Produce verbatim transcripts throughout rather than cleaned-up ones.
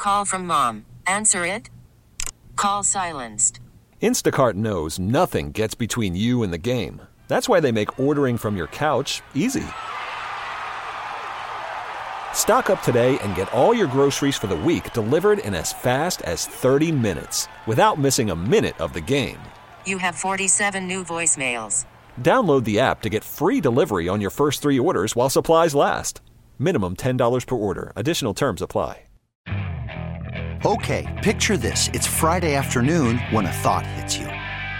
call from mom. Answer it. Call silenced. Instacart knows nothing gets between you and the game. That's why they make ordering from your couch easy. Stock up today and get all your groceries for the week delivered in as fast as thirty minutes without missing a minute of the game. You have forty-seven new voicemails. Download the app to get free delivery on your first three orders while supplies last. Minimum ten dollars per order. Additional terms apply. Okay, picture this. It's Friday afternoon when a thought hits you.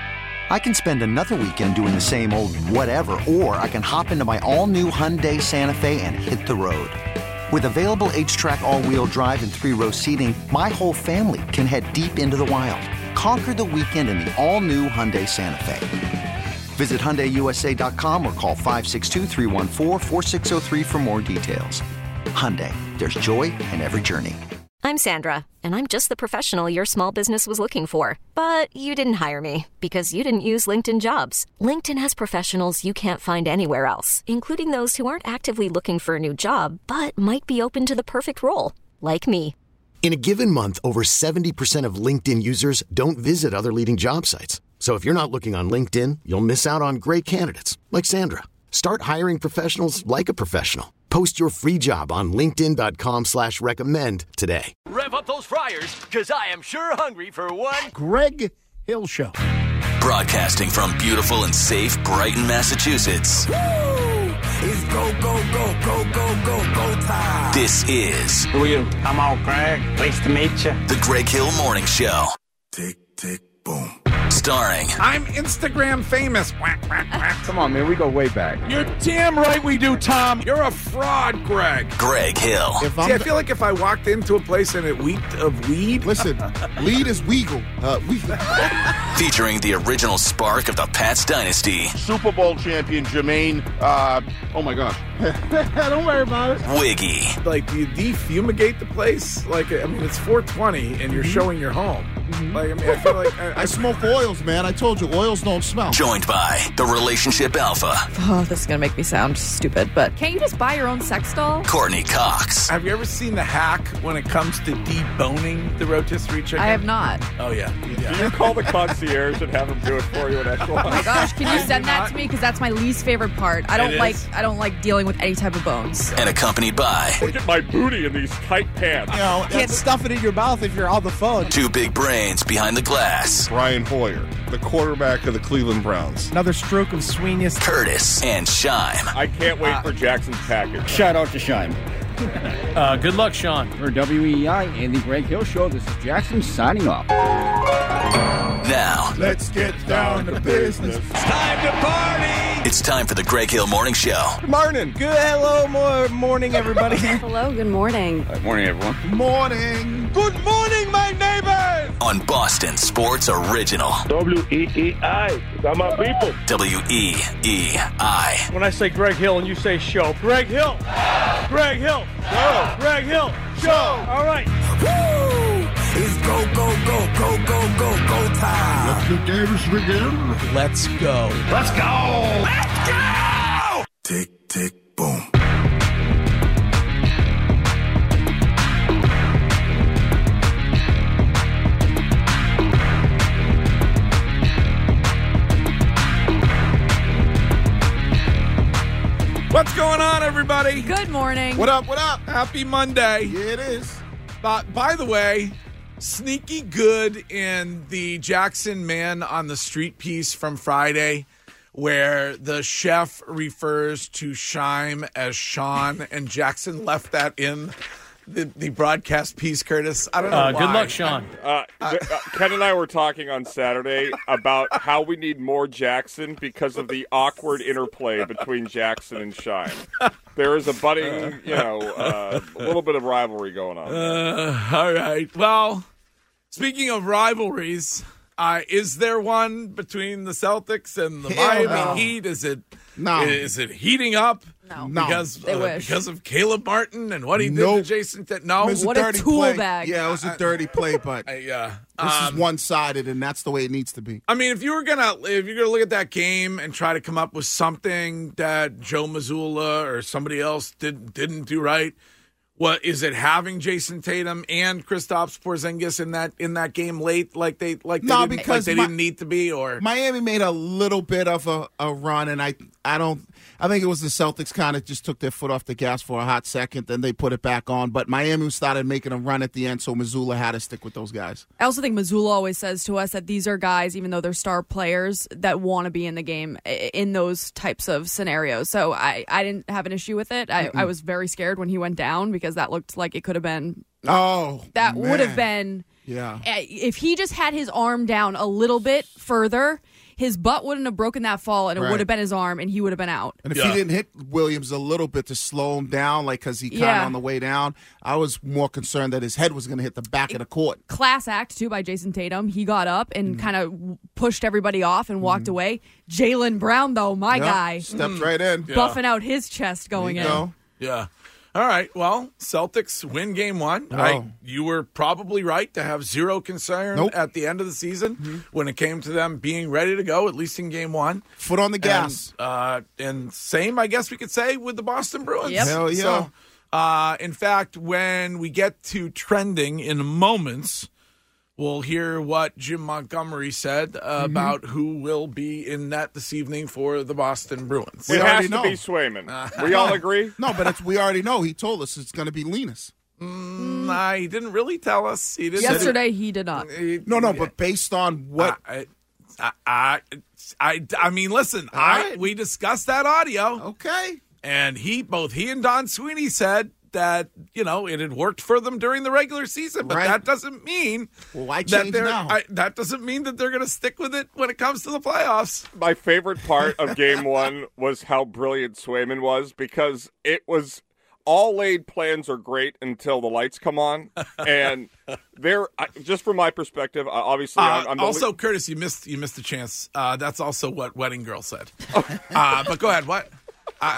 I can spend another weekend doing the same old whatever, or I can hop into my all-new Hyundai Santa Fe and hit the road. With available H-Track all-wheel drive and three-row seating, my whole family can head deep into the wild. Conquer the weekend in the all-new Hyundai Santa Fe. Visit Hyundai U S A dot com or call five six two, three one four, four six zero three for more details. Hyundai, there's joy in every journey. I'm Sandra, and I'm just the professional your small business was looking for. But you didn't hire me because you didn't use LinkedIn Jobs. LinkedIn has professionals you can't find anywhere else, including those who aren't actively looking for a new job, but might be open to the perfect role, like me. In a given month, over seventy percent of LinkedIn users don't visit other leading job sites. So if you're not looking on LinkedIn, you'll miss out on great candidates like Sandra. Start hiring professionals like a professional. Post your free job on linkedin dot com slash recommend today. Rev up those fryers, because I am sure hungry for one Greg Hill Show. Broadcasting from beautiful and safe Brighton, Massachusetts. Woo! It's go, go, go, go, go, go, go time. This is... Who are you? I'm all Greg. Nice to meet you. The Greg Hill Morning Show. Tick, tick, boom. Starring... I'm Instagram famous. Quack, quack, quack. Come on, man. We go way back. You're damn right we do, Tom. You're a fraud, Greg. Greg Hill. If See, I feel like if I walked into a place and it reeked of weed... Listen, weed is weagle. Uh, we... Featuring the original spark of the Pats dynasty. Super Bowl champion Jermaine. Uh, oh, my gosh. Don't worry about it. Wiggy. Like, do you defumigate the place? Like, I mean, it's four twenty and you're mm-hmm. showing your home. Mm-hmm. Like, I mean, I feel like... I, I, I smoke oils, man. I told you, oils don't smell. Joined by the Relationship Alpha. Oh, this is going to make me sound stupid, but can't you just buy your own sex doll? Courtney Cox. Have you ever seen the hack when it comes to deboning the rotisserie chicken? I have not. Oh, yeah. yeah. Do you call the concierge and have them do it for you in Echelon? Oh, my gosh. Can you send that to me? Because that's my least favorite part. I don't it like is. I don't like dealing with any type of bones. And accompanied by... Look at my booty in these tight pants. You know, can't stuff it in your mouth if you're on the phone. Two big brains behind the glass. Brian Hoyer, the quarterback of the Cleveland Browns. Another stroke of sweetness. Curtis and Shime. I can't wait uh, for Jackson's package. Shout out to Shime. uh, good luck, Sean. For W E I and the Greg Hill Show, this is Jackson signing off. Now, let's get down to business. It's time to party. It's time for the Greg Hill Morning Show. Good morning. Good hello, more morning, everybody. Hello, good morning. Good morning, everyone. Morning. Good morning, my neighbors. On Boston Sports Original. W E E I. Got my people. W E E I. When I say Greg Hill and you say show, Greg Hill. Greg Hill. Show. Greg Hill. Show. All right. Woo! It's go, go, go, go, go, go, go time. Let the games begin. Let's go. Let's go. Let's go. Tick, tick, boom. What's going on, everybody? Good morning. What up, what up? Happy Monday. Yeah, it is. But by the way, sneaky good in the Jackson Man on the Street piece from Friday, where the chef refers to Shime as Sean, and Jackson left that in the, the broadcast piece, Curtis. I don't know uh, why. Good luck, Sean. Uh, uh, Ken and I were talking on Saturday about how we need more Jackson because of the awkward interplay between Jackson and Shime. There is a budding, you know, uh, a little bit of rivalry going on. Uh, all right. Well, speaking of rivalries, uh, is there one between the Celtics and the Hell Miami no. Heat? Is it No. is it heating up? No. Because They uh, wish. because of Caleb Martin and what he did Nope. to Jason. Th- no, It was What a dirty tool play. bag. Yeah, it was a dirty play, but Uh, yeah. this Um, is one-sided, and that's the way it needs to be. I mean, if you were gonna if you're gonna look at that game and try to come up with something that Joe Mazzulla or somebody else did didn't do right, What is it? Having Jason Tatum and Kristaps Porzingis in that in that game late, like they like they, No, didn't, because like they my- didn't need to be, or Miami made a little bit of a, a run, and I I don't I think it was the Celtics kind of just took their foot off the gas for a hot second, then they put it back on. But Miami started making a run at the end, so Missoula had to stick with those guys. I also think Missoula always says to us that these are guys, even though they're star players, that want to be in the game i- in those types of scenarios. So I, I didn't have an issue with it. I, I was very scared when he went down because that looked like it could have been. Oh, that man. would have been. Yeah. eh, If he just had his arm down a little bit further, his butt wouldn't have broken that fall, and it Right. would have been his arm, and he would have been out. And if Yeah. he didn't hit Williams a little bit to slow him down, like because he kind of Yeah. on the way down, I was more concerned that his head was going to hit the back of the court. Class act, too, by Jason Tatum. He got up Mm. and kind of pushed everybody off and walked away. Jaylen Brown, though, my Yep, guy, stepped right in. buffing out his chest going There in. you go. yeah. All right. Well, Celtics win game one. Oh. I, you were probably right to have zero concern Nope. at the end of the season Mm-hmm. when it came to them being ready to go, at least in game one. Foot on the gas. And, uh, and same, I guess we could say, with the Boston Bruins. Yep. Hell yeah. So, uh, in fact, when we get to trending in moments, we'll hear what Jim Montgomery said uh, Mm-hmm. about who will be in net this evening for the Boston Bruins. We It already has to know. be Swayman. We all agree? No, but it's, we already know. He told us it's going to be Linus. Mm, nah, he didn't really tell us. He didn't. Yesterday, he did not. He- No, no, but based on what I, I, I, I, I mean, listen, All I right. we discussed that audio, Okay. and he, both he and Don Sweeney said that you know it had worked for them during the regular season, but Right. that doesn't mean Well, why that change they're now? I, that doesn't mean that they're going to stick with it when it comes to the playoffs. My favorite part of game one was how brilliant Swayman was, because it was all laid plans are great until the lights come on. And they're, I- just from my perspective, uh, obviously, Uh, I'm, I'm the also, le- Curtis, you missed you missed a chance. Uh, that's also what Wedding Girl said. uh, but go ahead. What? Uh,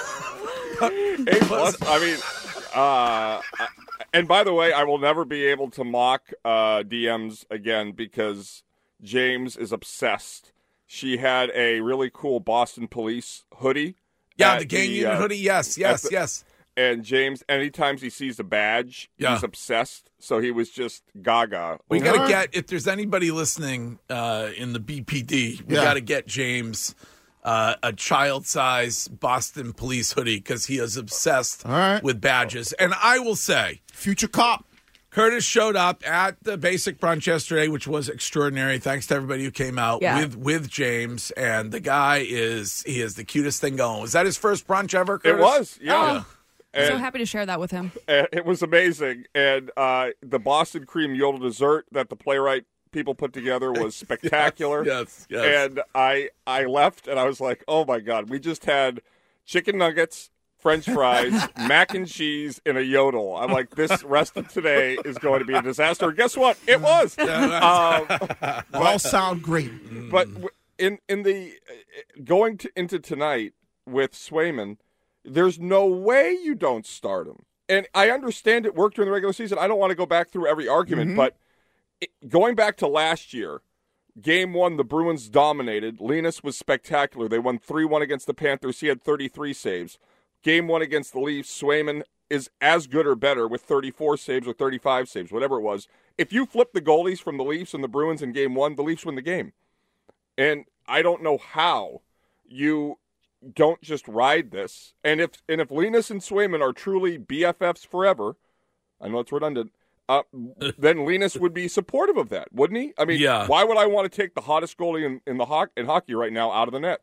A plus. I mean, uh, I- and by the way, I will never be able to mock uh, D Ms again because James is obsessed. She had a really cool Boston Police hoodie. yeah, at the gang unit uh, hoodie. Yes, yes, the- yes. And James, anytime he sees a badge, Yeah. he's obsessed. So he was just gaga. We over got to it. get, if there's anybody listening uh, in the B P D, we Yeah. got to get James uh, a child-size Boston Police hoodie because he is obsessed All right. with badges. And I will say, Future cop. Curtis showed up at the basic brunch yesterday, which was extraordinary. Thanks to everybody who came out Yeah. with with James. And the guy is he is the cutest thing going. Was that his first brunch ever, It Curtis? was, yeah. Oh. I'm so And- happy to share that with him. and it was amazing. And uh, the Boston cream yodel dessert that the playwright people put together was spectacular. Yes, yes. And I I left and I was like, oh my God, we just had chicken nuggets, French fries, mac and cheese, and a yodel. I'm like, this rest of today is going to be a disaster. Guess what? It was. um, All sound great. but w- in in the uh, going to, into tonight with Swayman, there's no way you don't start him. And I understand it worked during the regular season. I don't want to go back through every argument, Mm-hmm. but it, going back to last year, game one, the Bruins dominated. Linus was spectacular. They won three one against the Panthers. He had thirty-three saves. Game one against the Leafs, Swayman is as good or better with thirty-four saves or thirty-five saves, whatever it was. If you flip the goalies from the Leafs and the Bruins in game one, the Leafs win the game. And I don't know how you don't just ride this. And if and if Linus and Swayman are truly B F Fs forever, I know it's redundant, uh, then Linus would be supportive of that, wouldn't he? I mean, Yeah. why would I want to take the hottest goalie in, in the ho- in hockey right now out of the net?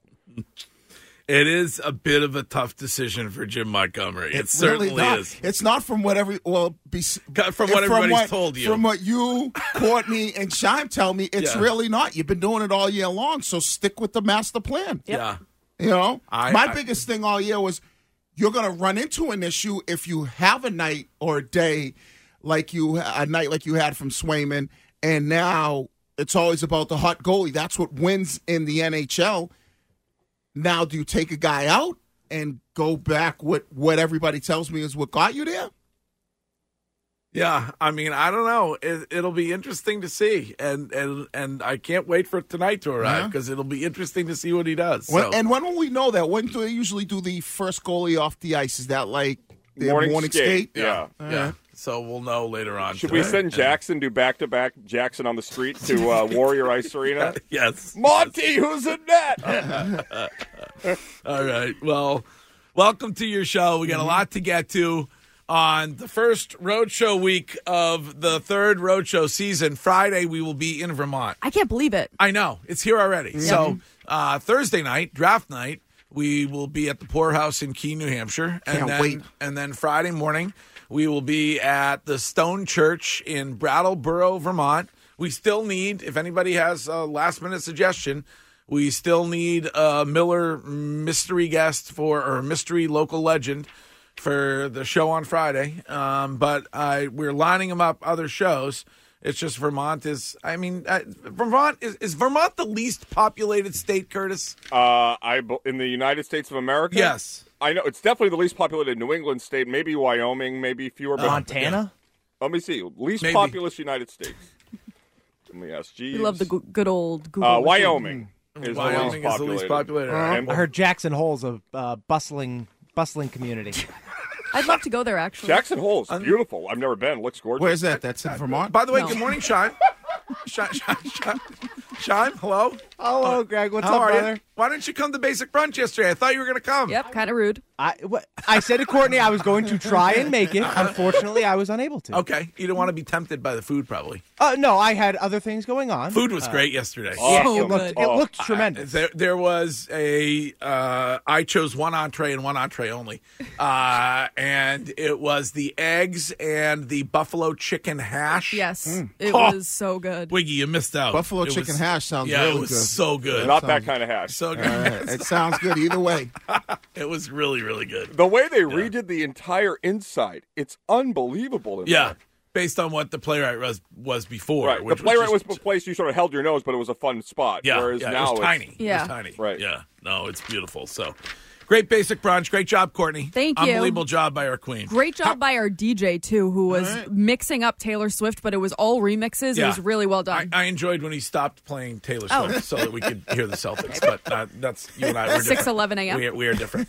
It is a bit of a tough decision for Jim Montgomery. It, It's certainly really not. is. It's not from what every well be, From what everybody's told you. From what you, Courtney, and Shime tell me, it's Yeah. really not. You've been doing it all year long, so stick with the master plan. Yeah. You know, I- my I- biggest thing all year was you're going to run into an issue if you have a night or a day like you a night like you had from Swayman, and now it's always about the hot goalie. That's what wins in the N H L. Now, do you take a guy out and go back what what everybody tells me is what got you there? Yeah, I mean, I don't know. It, it'll be interesting to see, and and and I can't wait for tonight to arrive Yeah. because it'll be interesting to see what he does. When, So, and when will we know that? When do they usually do the first goalie off the ice? Is that like Their morning, morning skate. skate? Yeah. Yeah. yeah. So we'll know later on. Should today. we send Jackson do back to back Jackson on the street to uh, Warrior Ice Arena? Yes. Monty, who's in net? All right. Well, welcome to your show. We got a lot to get to on the first roadshow week of the third roadshow season. Friday, we will be in Vermont. I can't believe it. I know. It's here already. Yeah. So uh, Thursday night, draft night, we will be at the Poorhouse in Keene, New Hampshire. And Can't then, wait. And then Friday morning, we will be at the Stone Church in Brattleboro, Vermont. We still need, if anybody has a last-minute suggestion, we still need a Miller mystery guest for, or mystery local legend for the show on Friday. Um, but I, we're lining them up other shows. It's just Vermont is, I mean, uh, Vermont, is, is Vermont the least populated state, Curtis? Uh, I in the United States of America? Yes. I know. It's definitely the least populated New England state, maybe Wyoming, maybe fewer. But Montana? Let me see. Least Maybe. populous United States. Let me ask. We love the go- good old Google. Uh, machine. Wyoming is Wyoming the least is the least populated. populated. And I heard Jackson Hole's a uh, bustling, bustling community. I'd love to go there, actually. Jackson Hole's beautiful. I've never been. Looks gorgeous. Where's that? That's in Vermont? By the way, No. good morning, Sean. Sean, Sean, Sean, Sean, hello. Hello, Greg. What's How up, are brother? you? Why didn't you come to Basic Brunch yesterday? I thought you were going to come. Yep, kind of rude. I, what, I said to Courtney I was going to try and make it. Unfortunately, I was unable to. Okay. You didn't want to be tempted by the food, probably. Uh, no, I had other things going on. Food was Uh, great yesterday. Yeah, So it looked, good. it looked Uh, tremendous. there, there was a. Uh, I chose one entree and one entree only, uh, and it was the eggs and the buffalo chicken hash. Yes, it Oh. was so good. Wiggy, you missed out. Buffalo It chicken was- hash sounds yeah, really it was good. so good. Not Sounds- that kind of hash. So good. All right. It sounds good either way. It was really, really good. The way they redid the entire inside, it's unbelievable. In Yeah, there. based on what the playwright was was before. Right. The which playwright was just- a place you sort of held your nose, but it was a fun spot. Yeah, Whereas yeah, now it was it's tiny. It Yeah. was tiny. Right. Yeah. No, it's beautiful. So, great Basic Brunch. Great job, Courtney. Thank you. Unbelievable job by our queen. Great job by our D J, too, who was All right. mixing up Taylor Swift, but it was all remixes. Yeah. It was really well done. I, I enjoyed when he stopped playing Taylor Oh. Swift so that we could hear the Celtics. But uh, that's you and I. We're different. six eleven a.m. We, we are different.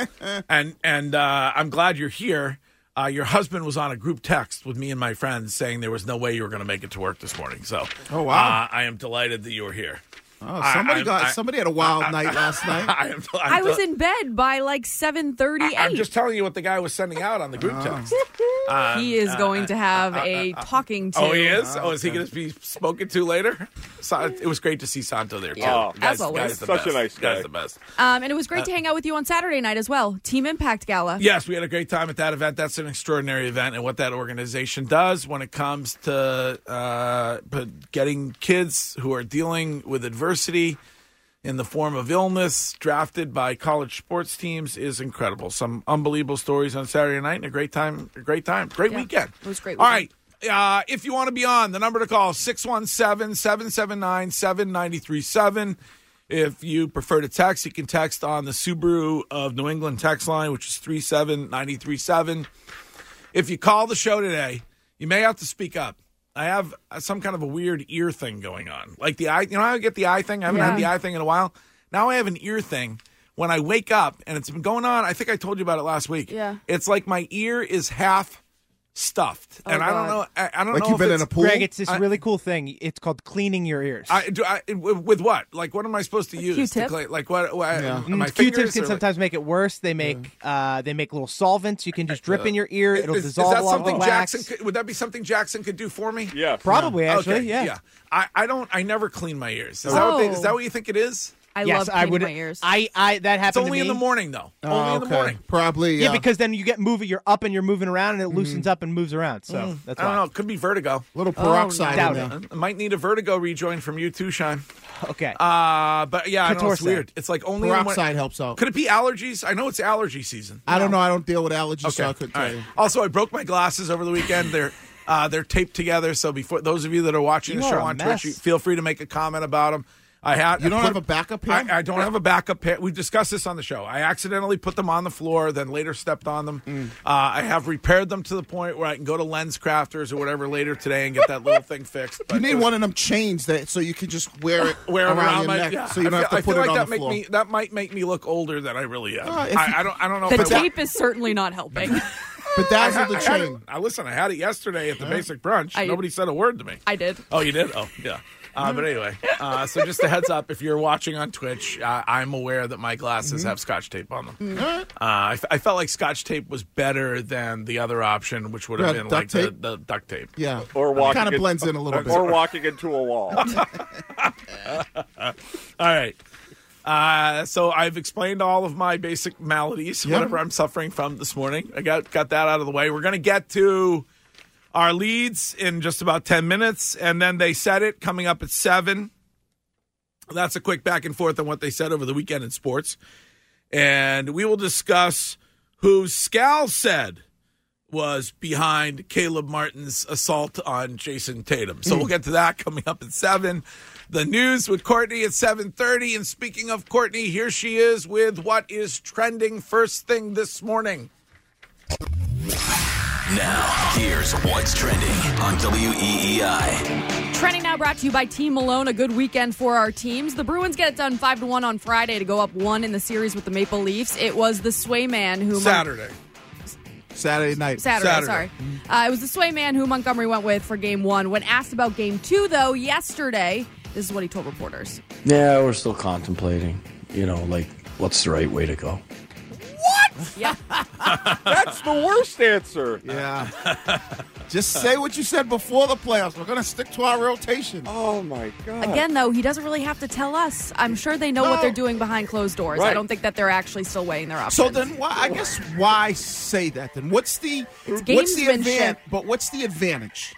and and uh, I'm glad you're here. Uh, your husband was on a group text with me and my friends saying there was no way you were going to make it to work this morning. So, Oh, wow. uh, I am delighted that you were here. Oh, somebody I- got I- somebody had a wild night last night. I, am, I'm I was del- in bed by like seven thirty-eight. I'm just telling you what the guy was sending out on the group text. Um, he is uh, going to have a talking to. Oh, he is? Oh, is he going to be spoken to later? So, it was great to see Santo there, too. Yeah, Guy's- as always. guy's the Such a best. nice guy. Guy's the best. Um, and it was great to hang out with you on Saturday night as well. Team Impact Gala. Yes, we had a great time at that event. That's an extraordinary event, and what that organization does when it comes to uh, but getting kids who are dealing with adversity in the form of illness drafted by college sports teams is incredible. Some unbelievable stories on Saturday night and a great time. A great time. Great Yeah, weekend. it was a great All weekend. right. Uh, if you want to be on, the number to call is six one seven, seven seven nine, seven nine three seven. If you prefer to text, you can text on the Subaru of New England text line, which is three seven nine three seven. If you call the show today, you may have to speak up. I have some kind of a weird ear thing going on. Like the eye, you know how I get the eye thing? I haven't Yeah. had the eye thing in a while. Now I have an ear thing. When I wake up, and it's been going on, I think I told you about it last week. Yeah. It's like my ear is half stuffed. Oh, and I don't God. know, I, I don't Like know you've if been it's, in a pool? Greg, it's this I- really cool thing. It's called cleaning your ears. I, do I, with with what? Like, what am I supposed to use? Q-tip? To clean, like, what? what Yeah. am I Mm, Q-tips fingers can or- sometimes make it worse. They make uh, they make little solvents. You can just drip in your ear. It'll is, is dissolve that a lot of something the wax. Jackson could, would that be something Jackson could do for me? Yeah. Probably, actually, Okay, yeah. I, I don't. I never clean my ears. Is that what they, is Oh. that what you think it is? I yes, love I cleaning would. my ears. I, I that It's happened only to me. in the morning though. Oh, only in the okay. morning. Probably. Yeah, Yeah, because then you get moving. You're up and you're moving around, and it loosens up and moves around. So Mm, that's I don't why. know. It could be vertigo. little peroxide doubt in it. there. I might need a vertigo rejoin from you too, Sean. Okay. Uh, but yeah, I know it's Catorce. weird. It's like only in the Peroxide morning. helps out. Could it be allergies? I know it's allergy season. I don't know. I don't deal with allergies, Okay. so I couldn't All tell right. you. Also, I broke my glasses over the weekend. They're uh, they're taped together. So before those of you that are watching You the are show a on mess. Twitch, you feel free to make a comment about them. I had. You don't I put- have a backup pair? I, I don't have a backup pair. We've discussed this on the show. I accidentally put them on the floor, then later stepped on them. Mm. Uh, I have repaired them to the point where I can go to Lens Crafters or whatever later today and get that little thing fixed. You But need it was- one of them chains that so you can just wear it wear them around, around your my neck, yeah. so you don't I have feel, to put I feel it like on that the make floor. me that might make me look older than I really am. Uh, if I, you- I don't I don't know the if I tape is certainly not helping. Bedazzle the I had chain. it- I listen. I had it yesterday at the basic brunch. I- Nobody said a word to me. I did. Oh, you did? Oh, yeah. Uh, but anyway, uh, so just a heads up, if you're watching on Twitch, uh, I'm aware that my glasses Mm-hmm. have Scotch tape on them. Uh, I, f- I felt like Scotch tape was better than the other option, which would have Yeah, been duct like tape? the, the duct tape. Yeah. Or walking Kind of in- blends in a little bit. Or walking into a wall. All right. Uh, so I've explained all of my basic maladies, Yep. whatever I'm suffering from this morning. I got got that out of the way. We're going to get to our leads in just about ten minutes, and then they said it coming up at seven. That's a quick back and forth on what they said over the weekend in sports. And we will discuss who Scal said was behind Caleb Martin's assault on Jason Tatum. So we'll get to that coming up at seven. The news with Courtney at seven thirty. And speaking of Courtney, here she is with what is trending first thing this morning. Now, here's what's trending on W E E I. Trending now brought to you by Team Malone. A good weekend for our teams. The Bruins get it done five to one on Friday to go up one in the series with the Maple Leafs. It was the Sway man who... Saturday. Saturday night. Saturday, Saturday. sorry. Uh, it was the Sway man who Montgomery went with for game one. When asked about game two, though, yesterday, this is what he told reporters. Yeah, we're still contemplating, you know, like, what's the right way to go. Yeah. That's the worst answer. Yeah. Just say what you said before the playoffs. We're going to stick to our rotation. Oh, my God. Again, though, he doesn't really have to tell us. I'm sure they know No. what they're doing behind closed doors. Right. I don't think that they're actually still weighing their options. So then, why? I guess why say that then? What's the It's what's the gamesmanship. advantage? But what's the advantage?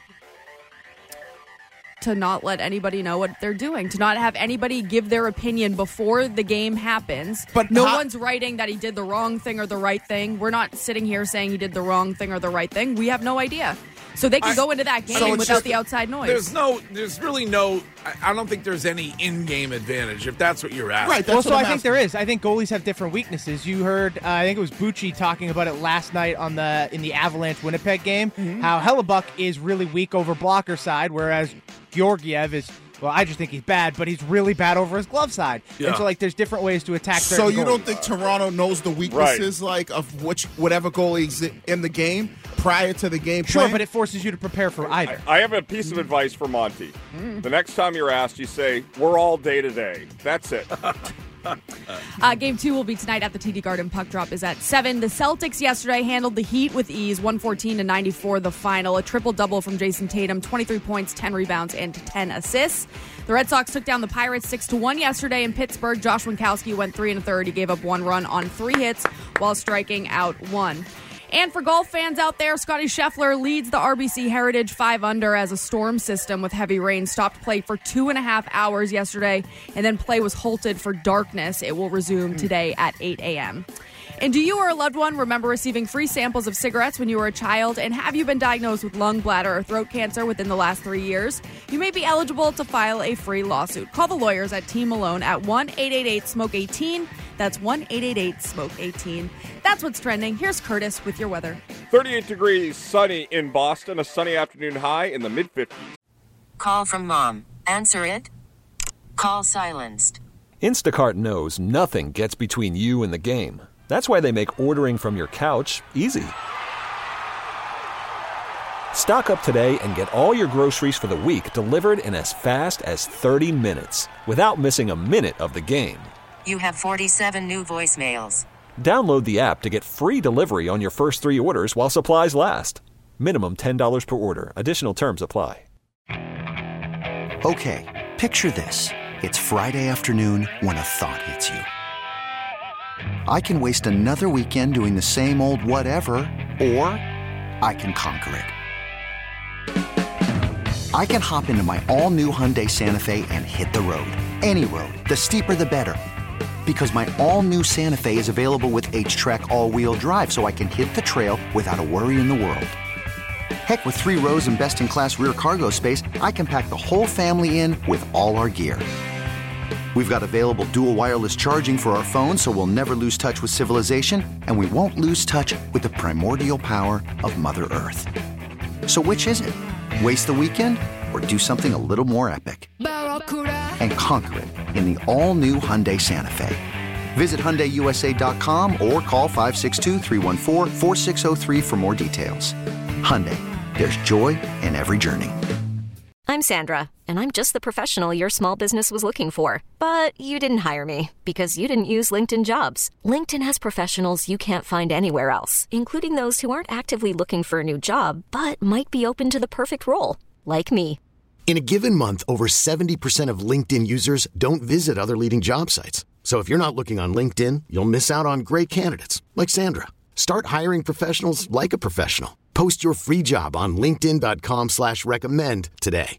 to not let anybody know what they're doing, to not have anybody give their opinion before the game happens. But no how- one's writing that he did the wrong thing or the right thing. We're not sitting here saying he did the wrong thing or the right thing. We have no idea. So they can I- go into that game So it's without just- the outside noise. There's no, there's really no, I, I don't think there's any in-game advantage, if that's what you're asking. Right, that's well, what so I'm I think asking. there is. I think goalies have different weaknesses. You heard, uh, I think it was Bucci talking about it last night on the in the Avalanche Winnipeg game. Mm-hmm. How Hellebuck is really weak over blocker side, whereas Georgiev is. Well, I just think he's bad, but he's really bad over his glove side. Yeah. And so, like, there's different ways to attack. So certain you don't goalies. think Toronto knows the weaknesses, like of which whatever goalie's in the game prior to the game? Sure, plan? but it forces you to prepare for either. I have a piece of advice for Monty. The next time you're asked, you say, we're all day to day. That's it. Uh, game two will be tonight at the T D Garden. Puck drop is at seven. The Celtics yesterday handled the Heat with ease, one fourteen to ninety-four the final. A triple-double from Jason Tatum, twenty-three points, ten rebounds, and ten assists. The Red Sox took down the Pirates six to one yesterday in Pittsburgh. Josh Winkowski went three and a third. He gave up one run on three hits while striking out one. And for golf fans out there, Scotty Scheffler leads the R B C Heritage five under as a storm system with heavy rain stopped play for two and a half hours yesterday, and then play was halted for darkness. It will resume today at eight a.m. And do you or a loved one remember receiving free samples of cigarettes when you were a child? And have you been diagnosed with lung, bladder, or throat cancer within the last three years? You may be eligible to file a free lawsuit. Call the lawyers at Team Malone at one eight eight eight smoke eighteen. That's one eight eight eight smoke eighteen. That's what's trending. Here's Curtis with your weather. thirty-eight degrees, sunny in Boston, a sunny afternoon high in the mid-fifties. Call from mom. Answer it. Call silenced. Instacart knows nothing gets between you and the game. That's why they make ordering from your couch easy. Stock up today and get all your groceries for the week delivered in as fast as thirty minutes without missing a minute of the game. You have forty-seven new voicemails. Download the app to get free delivery on your first three orders while supplies last. Minimum ten dollars per order. Additional terms apply. Okay, picture this. It's Friday afternoon when a thought hits you. I can waste another weekend doing the same old whatever, or I can conquer it. I can hop into my all-new Hyundai Santa Fe and hit the road. Any road. The steeper the better. Because my all-new Santa Fe is available with H-Track all-wheel drive, so I can hit the trail without a worry in the world. Heck, with three rows and best-in-class rear cargo space, I can pack the whole family in with all our gear. We've got available dual wireless charging for our phones, so we'll never lose touch with civilization, and we won't lose touch with the primordial power of Mother Earth. So which is it? Waste the weekend or do something a little more epic? And conquer it in the all-new Hyundai Santa Fe. Visit Hyundai U S A dot com or call five six two, three one four, four six zero three for more details. Hyundai, there's joy in every journey. I'm Sandra, and I'm just the professional your small business was looking for. But you didn't hire me because you didn't use LinkedIn Jobs. LinkedIn has professionals you can't find anywhere else, including those who aren't actively looking for a new job, but might be open to the perfect role, like me. In a given month, over seventy percent of LinkedIn users don't visit other leading job sites. So if you're not looking on LinkedIn, you'll miss out on great candidates like Sandra. Start hiring professionals like a professional. Post your free job on linkedin dot com slash recommend today.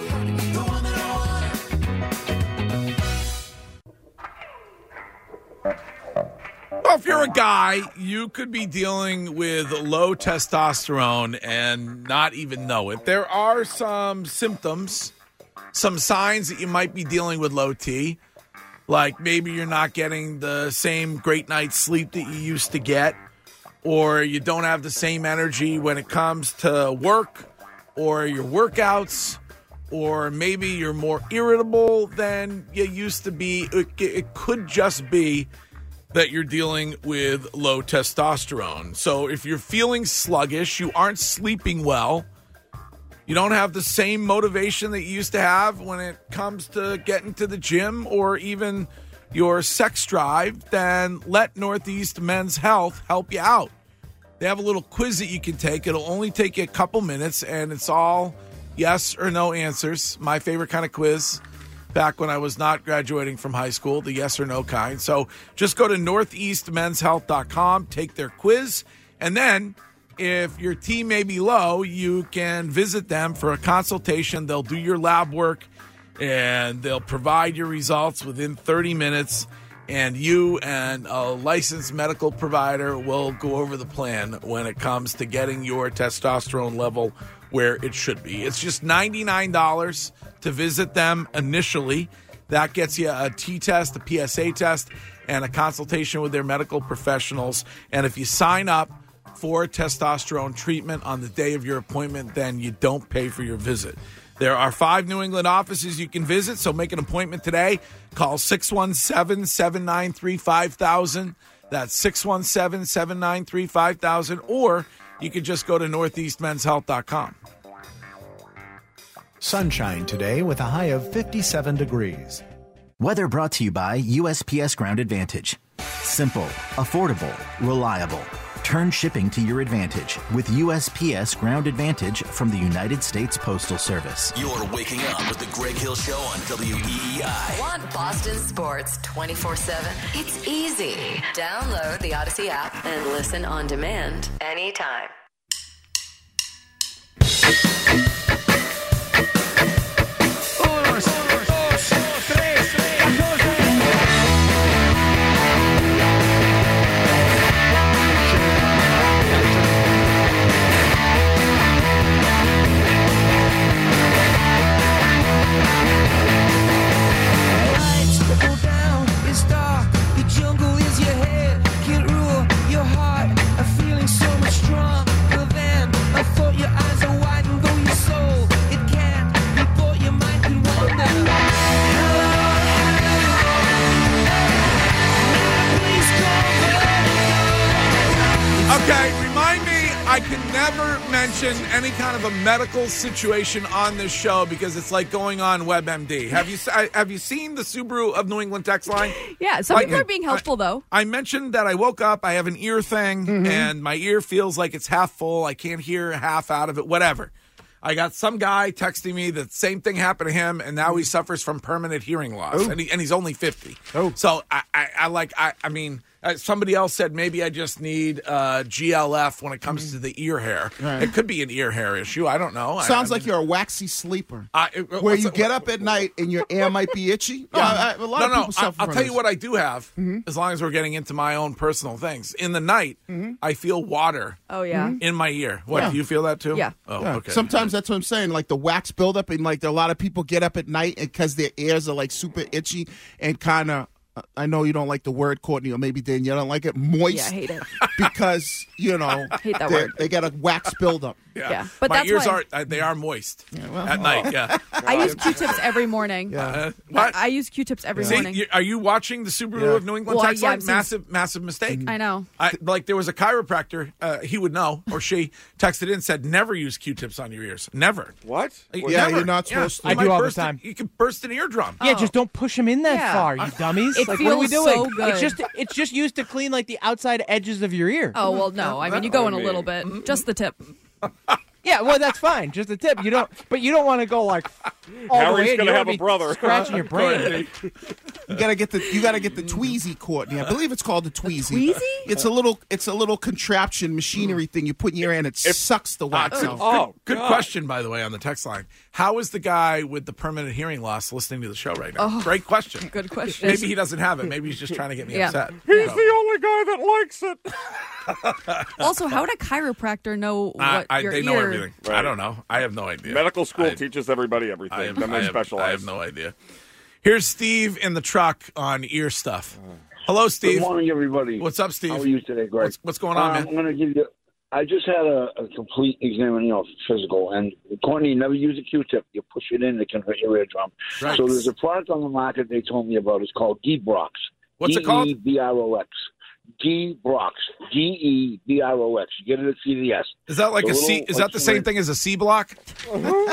Well, if you're a guy, you could be dealing with low testosterone and not even know it. There are some symptoms, some signs that you might be dealing with low T. Like maybe you're not getting the same great night's sleep that you used to get, or you don't have the same energy when it comes to work or your workouts, or maybe you're more irritable than you used to be. It, it could just be that you're dealing with low testosterone. So if you're feeling sluggish, you aren't sleeping well, you don't have the same motivation that you used to have when it comes to getting to the gym or even your sex drive, then let Northeast Men's Health help you out. They have a little quiz that you can take. It'll only take you a couple minutes, and it's all yes or no answers. My favorite kind of quiz back when I was not graduating from high school, the yes or no kind. So just go to northeast men's health dot com, take their quiz, and then if your T may be low, you can visit them for a consultation. They'll do your lab work, and they'll provide your results within thirty minutes, and you and a licensed medical provider will go over the plan when it comes to getting your testosterone level where it should be. It's just ninety-nine dollars to visit them initially. That gets you a T-test, a P S A test, and a consultation with their medical professionals. And if you sign up for testosterone treatment on the day of your appointment, then you don't pay for your visit. There are five New England offices you can visit, so make an appointment today. Call six one seven, seven nine three, five thousand. That's six one seven, seven nine three, five thousand. Or you can just go to northeast men's health dot com. Sunshine today with a high of fifty-seven degrees. Weather brought to you by U S P S Ground Advantage. Simple, affordable, reliable. Turn shipping to your advantage with U S P S Ground Advantage from the United States Postal Service. You're waking up with the Greg Hill Show on W E E I. Want Boston sports twenty-four seven? It's easy. Download the Odyssey app and listen on demand anytime. Okay, remind me, I can never mention any kind of a medical situation on this show because it's like going on WebMD. Have you have you seen the Subaru of New England text line? Yeah, some Like, people are being helpful, I, though. I mentioned that I woke up, I have an ear thing, Mhm. and my ear feels like it's half full. I can't hear half out of it, whatever. I got some guy texting me that same thing happened to him, and now he suffers from permanent hearing loss, Oh. and, he, and he's only fifty. Oh. So I, I, I like, I, I mean, uh, somebody else said maybe I just need uh, G L F when it comes to the ear hair. Right. It could be an ear hair issue. I don't know. Sounds I, I like you're a waxy sleeper. I, it, where what's you it- get up at night and your ear might be itchy. Yeah. Uh, I- a lot no, of no. people suffer I, I'll from tell you this. what I do have. Mm-hmm. As long as we're getting into my own personal things, in the night, I feel water. Oh, yeah. in my ear. What Yeah. do you feel that too? Yeah. Oh, Yeah. okay. Sometimes that's what I'm saying. Like the wax buildup, and like a lot of people get up at night because their ears are like super itchy and kind of I know you don't like the word, Courtney, or maybe Dan, you don't like it, moist. Yeah, I hate it. Because, you know, hate that they- word. they got a wax buildup. Yeah, Yeah, but my that's ears why- are uh, they are moist well, at night. Yeah, I use Q-tips every morning. Uh, what? I, I use Q-tips every See, morning. you- are you watching the Subaru Yeah. of New England Well, text yeah, line? I've seen- Massive, massive mistake. I know. I, like there was a chiropractor, uh, he would know, or she texted in and said, "Never use Q-tips on your ears. Never." What? Uh, Yeah, never. you're not supposed to. you I might do all the burst time. A, you can burst an eardrum. Yeah, just don't push them in that Yeah. far, you dummies. It like, what are we feels doing? so good. It's just it's just used to clean like the outside edges of your ear. Oh, well, no. I mean, you go in a little bit. Just the tip. Yeah, well, that's fine. Just a tip. You don't, but you don't want to go like all the way Harry's in. gonna You have wanna a be brother. scratching your brain. You gotta get the you gotta get the tweezy, Courtney. I believe it's called the tweezy. tweezy? It's a little it's a little contraption machinery thing you put in your ear and it sucks the wax good, out. Oh, good God. question, by the way, on the text line. How is the guy with the permanent hearing loss listening to the show right now? Oh, Great question. Good question. Maybe he doesn't have it. Maybe he's just trying to get me Yeah. upset. He's So, the only guy that likes it. Also, how would a chiropractor know what uh, I, your they ear... know everything. I Right. don't know. I have no idea. Medical school I- teaches everybody everything. I have, then I they have- specialize. I have no idea. Here's Steve in the truck on ear stuff. Hello, Steve. Good morning, everybody. What's up, Steve? How are you today, Greg? What's, what's going on, um, man? I'm going to give you. I just had a, a complete exam, you know, physical, and Courtney, you never use a Q-tip. You push it in, it can hurt your eardrum. Right. So there's a product on the market they told me about. It's called D-Brox. What's it called? D E B R O X. D-Brox. D E B R O X. You get it at C V S. Is that like The a C? little, Is like, that the same square- thing as a C block? No.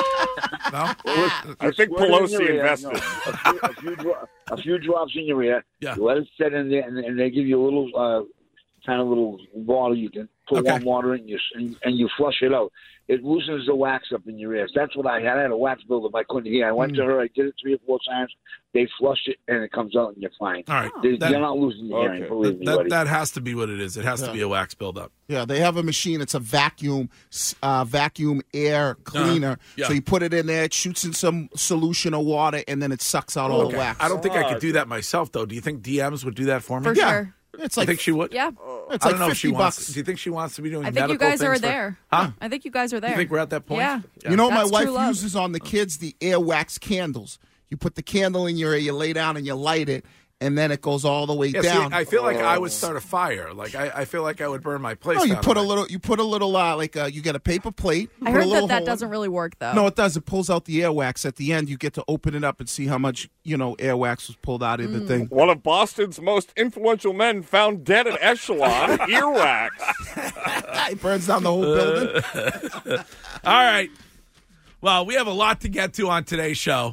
I think Squirt it in Pelosi your ear, invested. no, a, few, a, few dro- a few drops in your ear. Yeah. You let it sit in there, and, and they give you a little uh, kind of little bottle you can put Okay. warm water in, you, and, and you flush it out. It loosens the wax up in your ears. That's what I had. I had a wax buildup. I couldn't hear. I went Hmm. to her. I did it three or four times. They flushed it, and it comes out, and you're fine. All right. They, That- you're not losing your hearing, Okay. believe me, That, buddy. that has to be what it is. It has to Yeah. be a wax buildup. Yeah, they have a machine. It's a vacuum, uh, vacuum air cleaner. Uh-huh. Yeah. So you put it in there, it shoots in some solution of water, and then it sucks out all the wax. I don't think I could do that myself, though. Do you think D Ms would do that for me? For Yeah. sure. It's I like think she would. Yeah. it's I like don't know if she fifty wants. bucks. Do you think she wants to be doing? I think you medical guys are things for- there. Huh? I think you guys are there. You think we're at that point? Yeah. You know what That's my wife true love. uses on the kids? The air wax candles. You put the candle in your ear, you lay down and you light it, and then it goes all the way Yeah, see, down. I feel like I would start a fire. Like I, I feel like I would burn my place. no, you down put a tonight. little. You put a little. Uh, like uh, you get a paper plate. I put a heard little that that hole in- doesn't really work, though. No, it does. It pulls out the airwax at the end. You get to open it up and see how much you know airwax was pulled out of the thing. One of Boston's most influential men found dead at Echelon, earwax. It burns down the whole building. All right. Well, we have a lot to get to on today's show,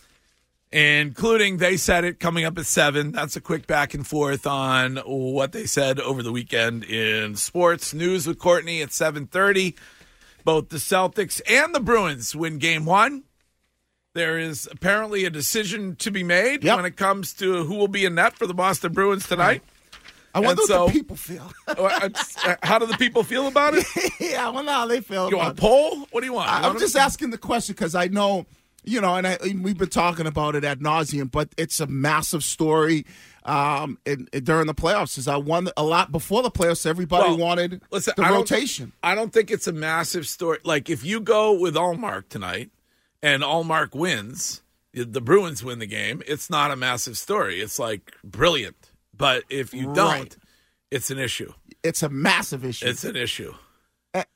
including They Said It coming up at seven. That's a quick back and forth on what they said over the weekend in sports. News with Courtney at seven thirty. Both the Celtics and the Bruins win game one. There is apparently a decision to be made Yep. when it comes to who will be in net for the Boston Bruins tonight. I wonder And what so- the people feel. Uh, How do the people feel about it? yeah, I wonder how they feel. You about want it. a poll? What do you want? You I, I'm want just a- asking the question because I know, you know, and I, we've been talking about it ad nauseum, but it's a massive story um, in, in- during the playoffs. Is I won a lot before the playoffs. Everybody Well, wanted Listen, the I don't- rotation. I don't think it's a massive story. Like, if you go with Allmark tonight and Allmark wins, the Bruins win the game, it's not a massive story. It's like brilliant. But if you don't, Right. it's an issue. It's a massive issue. It's an issue. and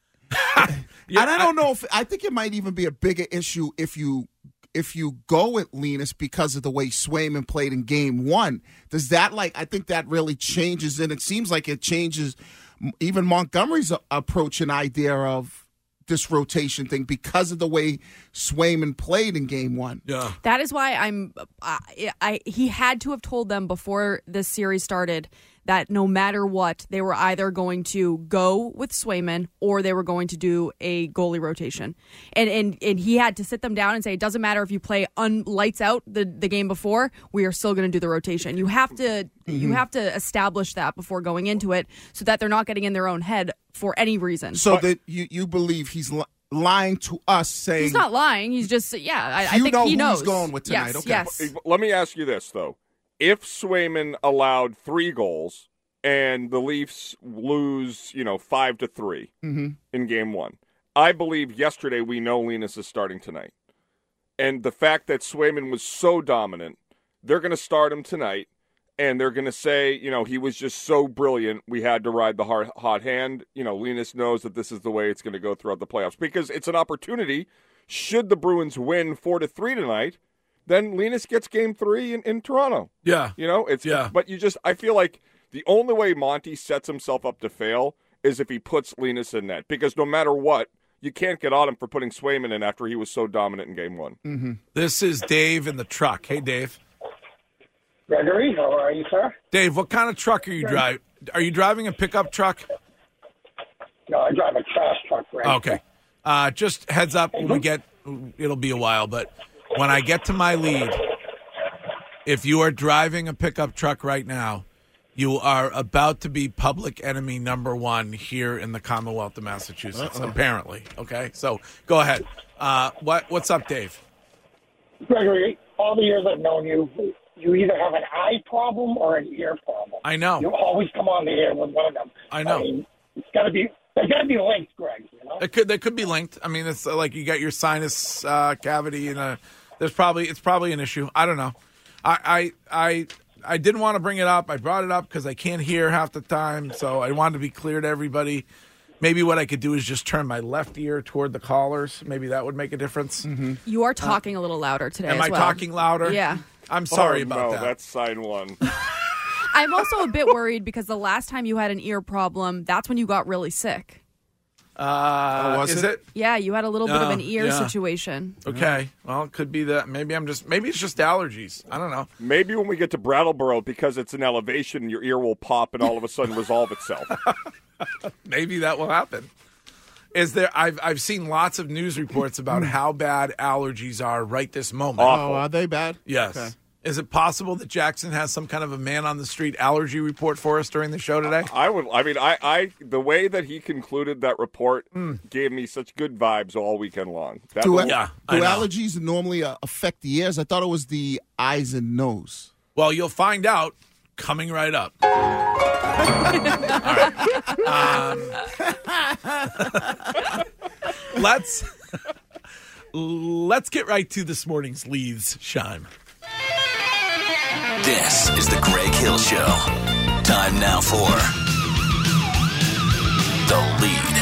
Yeah, I don't know if I think it might even be a bigger issue if you if you go with Linus because of the way Swayman played in game one. Does that like I think that really changes and it seems like it changes even Montgomery's a- approach and idea of this rotation thing because of the way Swayman played in game one. Yeah. That is why I'm. I, I he had to have told them before this series started that no matter what, they were either going to go with Swayman or they were going to do a goalie rotation. And and and he had to sit them down and say, it doesn't matter if you play un, lights out the, the game before, we are still going to do the rotation. You have to mm-hmm. you have to establish that before going into it so that they're not getting in their own head for any reason. So that you, you believe he's li- lying to us saying He's not lying. He's just, yeah, I, I You think know he who knows. he's going with tonight. Yes, Okay. yes. Let me ask you this, though. If Swayman allowed three goals and the Leafs lose, you know, five to three Mhm. in game one, I believe yesterday we know Linus is starting tonight. And the fact that Swayman was so dominant, they're going to start him tonight. and they're going to say, you know, he was just so brilliant, we had to ride the hard, hot hand. You know, Linus knows that this is the way it's going to go throughout the playoffs because it's an opportunity. Should the Bruins win four to three tonight, then Linus gets game three in, in Toronto. Yeah. You know, it's, yeah. but you just, I feel like the only way Monty sets himself up to fail is if he puts Linus in net because no matter what, you can't get on him for putting Swayman in after he was so dominant in game one. Mm-hmm. This is Dave in the truck. Hey, Dave. Gregory, how are you, sir? Dave, what kind of truck are you driving? Are you driving a pickup truck? No, I drive a trash truck, Greg. Okay. Uh, just heads up, when we get, it'll be a while, but when I get to my lead, if you are driving a pickup truck right now, you are about to be public enemy number one here in the Commonwealth of Massachusetts, Uh-oh. apparently. Okay, so go ahead. Uh, what What's up, Dave? Gregory, all the years I've known you, you either have an eye problem or an ear problem. I know. You always come on the air with one of them. I know. I mean, it's got to be. They got to be linked, Greg. You know? It could. They could be linked. I mean, it's like you got your sinus uh, cavity, and a, there's probably it's probably an issue. I don't know. I I I, I didn't want to bring it up. I brought it up because I can't hear half the time, so I wanted to be clear to everybody. Maybe what I could do is just turn my left ear toward the callers. Maybe that would make a difference. Mm-hmm. You are talking uh, a little louder today. Am as I well. talking louder? Yeah. I'm sorry oh, about no, that. That's sign one. I'm also a bit worried because the last time you had an ear problem, that's when you got really sick. Uh, oh, was is it? it? Yeah, you had a little bit Oh, of an ear yeah. situation. Okay. Well, it could be that. Maybe I'm just. Maybe it's just allergies. I don't know. Maybe when we get to Brattleboro, because it's an elevation, your ear will pop and all of a sudden resolve itself. Maybe that will happen. Is there? I've I've seen lots of news reports about how bad allergies are right this moment. Oh, are they bad? Yes. Okay. Is it possible that Jackson has some kind of a man on the street allergy report for us during the show today? I would. I mean, I, I the way that he concluded that report mm. gave me such good vibes all weekend long. That do was, yeah, do allergies normally uh, affect the ears? I thought it was the eyes and nose. Well, you'll find out coming right up. All right. Um, let's let's get right to this morning's leads, Shime. This is the Greg Hill Show. Time now for The Lead.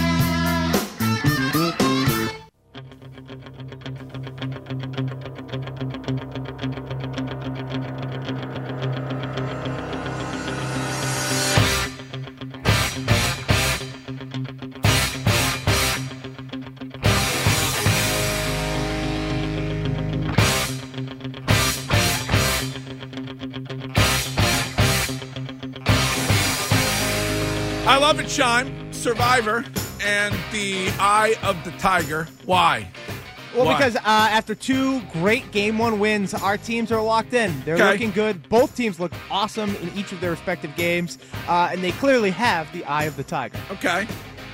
I love it, Shime. Survivor and the Eye of the Tiger. Why? Well, Why? because uh, after two great Game One wins, our teams are locked in. They're Okay. looking good. Both teams look awesome in each of their respective games, uh, and they clearly have the Eye of the Tiger. Okay.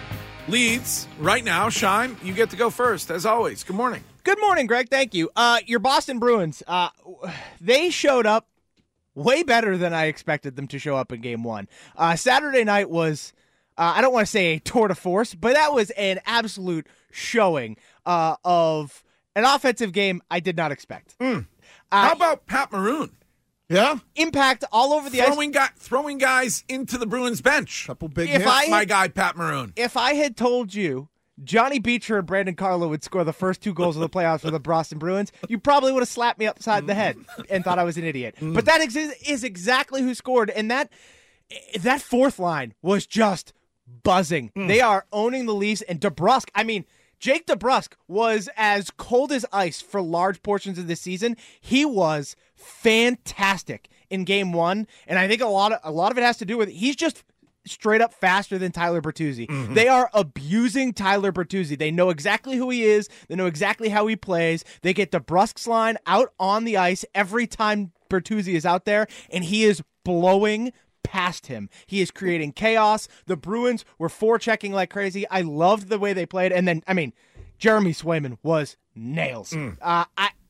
Leads right now. Shime, you get to go first, as always. Good morning. Good morning, Greg. Thank you. Uh, your Boston Bruins, uh, they showed up way better than I expected them to show up in Game One. Uh, Saturday night was, uh, I don't want to say a tour de force, but that was an absolute showing uh, of an offensive game I did not expect. Mm. Uh, How about Pat Maroon? Yeah, impact all over the throwing ice. guy, throwing guys into the Bruins bench. Couple big If hits. I- My guy Pat Maroon. If I had told you Johnny Beecher and Brandon Carlo would score the first two goals of the playoffs for the Boston Bruins, you probably would have slapped me upside the head and thought I was an idiot. But that ex- is exactly who scored, and that that fourth line was just buzzing. Mm. They are owning the Leafs, and DeBrusk, I mean, Jake DeBrusk was as cold as ice for large portions of this season. He was fantastic in Game One, and I think a lot of a lot of it has to do with he's just straight up faster than Tyler Bertuzzi. Mm-hmm. They are abusing Tyler Bertuzzi. They know exactly who he is. They know exactly how he plays. They get DeBrusk's line out on the ice every time Bertuzzi is out there, and he is blowing past him. He is creating chaos. The Bruins were forechecking like crazy. I loved the way they played. And then, I mean, Jeremy Swayman was nails. Mm. Uh, I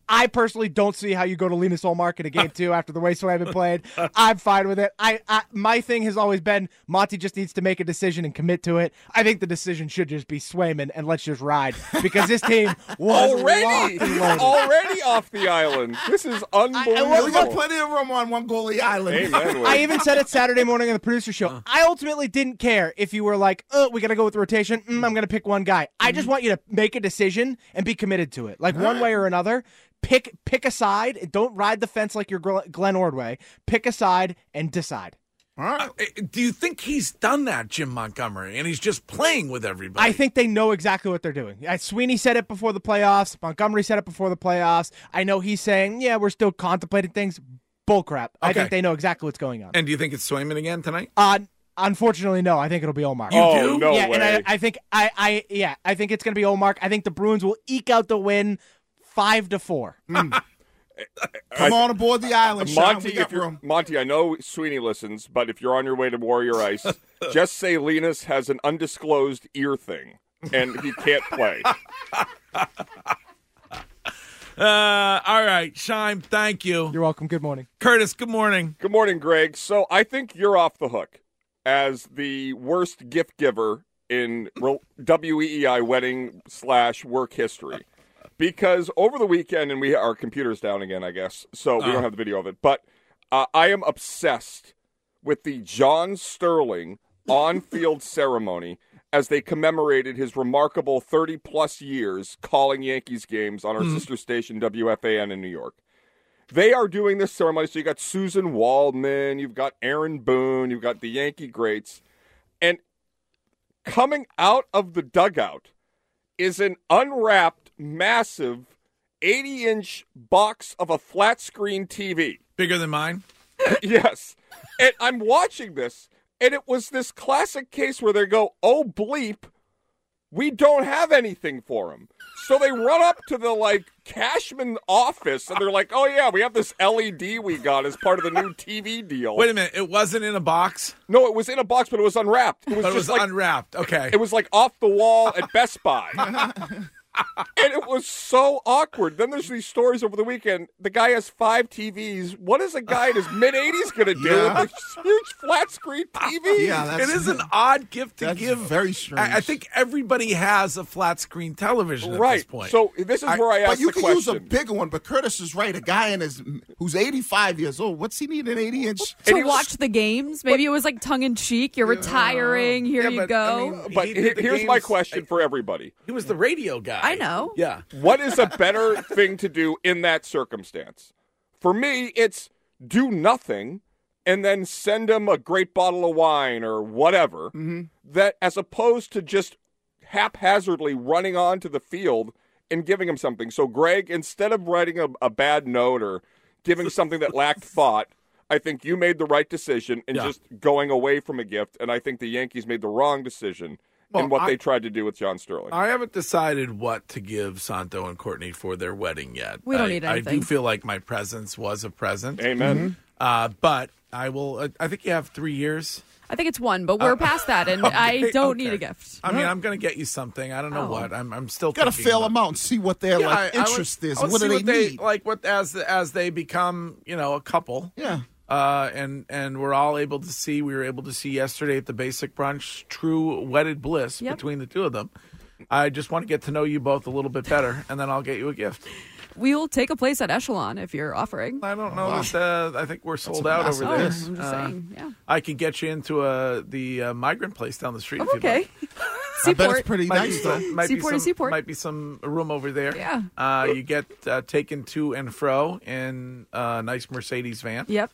I personally don't see how you go to Linus Ullmark in a game two after the way Swayman played. I'm fine with it. I, I my thing has always been Monty just needs to make a decision and commit to it. I think the decision should just be Swayman and let's just ride because this team was already already off the island. This is unbelievable. I, I, we got plenty of room on one goalie island. Amen, I even said it Saturday morning on the producer show. I ultimately didn't care if you were like, oh, we got to go with the rotation. Mm, I'm going to pick one guy. I just want you to make a decision and be committed to it. Like one way or another, pick pick a side. Don't ride the fence like you're Glenn Ordway. Pick a side and decide. All right. Uh, do you think he's done that, Jim Montgomery, and he's just playing with everybody? I think they know exactly what they're doing. Sweeney said it before the playoffs. Montgomery said it before the playoffs. I know he's saying, yeah, we're still contemplating things. Bullcrap. Okay. I think they know exactly what's going on. And do you think it's Swayman again tonight? Uh, unfortunately, no. I think it'll be Ullmark. You oh, do? No yeah, way. and I, I think I, I, yeah, I think it's going to be Ullmark. I think the Bruins will eke out the win, five to four. Mm. Come on aboard the island, Sean. Monty. We got If you're, room. Monty, I know Sweeney listens, but if you're on your way to Warrior Ice, just say Linus has an undisclosed ear thing, and he can't play. Uh, all right, Shime, thank you. You're welcome. Good morning. Curtis, good morning. Good morning, Greg. So I think you're off the hook as the worst gift giver in W E E I wedding slash work history. Because over the weekend, and we our computer's down again, I guess, so we Uh. don't have the video of it, but uh, I am obsessed with the John Sterling on-field ceremony as they commemorated his remarkable thirty-plus years calling Yankees games on our Mm. sister station, W F A N in New York. They are doing this ceremony, so you got Susan Waldman, you've got Aaron Boone, you've got the Yankee greats, and coming out of the dugout is an unwrapped, massive eighty-inch box of a flat-screen T V. Bigger than mine? Yes. And I'm watching this, and it was this classic case where they go, oh, bleep, we don't have anything for him. So they run up to the, like, Cashman office, and they're like, oh, yeah, we have this L E D we got as part of the new T V deal. Wait a minute, it wasn't in a box? No, it was in a box, but it was unwrapped. It was but it just was like, unwrapped, okay. It was, like, off the wall at Best Buy. And it was so awkward. Then there's these stories over the weekend. The guy has five T Vs. What is a guy in his mid-eighties going to do Yeah. with a huge flat-screen T V? Yeah, that's, It is an odd gift to that's give. very strange. I, I think everybody has a flat screen television at Right. this point. So this is where I, ask But you the can question. use a bigger one. But Curtis is right. A guy in his who's eighty-five years old. What's he need an eighty-inch? To watch the games. Maybe it was like tongue in cheek. You're retiring. Here Yeah, you but, go. I mean, But he he- did the here's my games- question for everybody. He was the radio guy. I know. Yeah. What is a better thing to do in that circumstance? For me, it's do nothing and then send him a great bottle of wine or whatever, Mm-hmm. that as opposed to just haphazardly running onto the field and giving him something. So, Greg, instead of writing a, a bad note or giving something that lacked thought, I think you made the right decision in Yeah. just going away from a gift, and I think the Yankees made the wrong decision Well, in what I- they tried to do with John Sterling. I haven't decided what to give Santo and Courtney for their wedding yet. We don't I, need I anything. do feel like my presence was a present. Amen. Uh, but I will. Uh, I think you have three years. I think it's one, but we're past that, and I okay, don't okay. need a gift. I mean, I'm going to get you something. I don't know Oh. what. I'm. I'm still Got to thinking fail about- them out and see what their Yeah, like I- I would- interest is. I would What do see they they need? like? What as as they become, you know, a couple. Yeah. Uh, and and we're all able to see. We were able to see yesterday at the basic brunch true wedded bliss Yep. between the two of them. I just want to get to know you both a little bit better, and then I'll get you a gift. We'll take a place at Echelon if you're offering. I don't know. That, uh, I think we're sold a out massive over there. Oh, I'm just Uh, saying, yeah. I could get you into uh, the uh, migrant place down the street. Oh, if you'd okay. like. I bet Seaport. it's pretty Might nice be though. some, might Seaport be is some, Seaport. Might be some room over there. Yeah. Uh, you get uh, taken to and fro in a nice Mercedes van. Yep.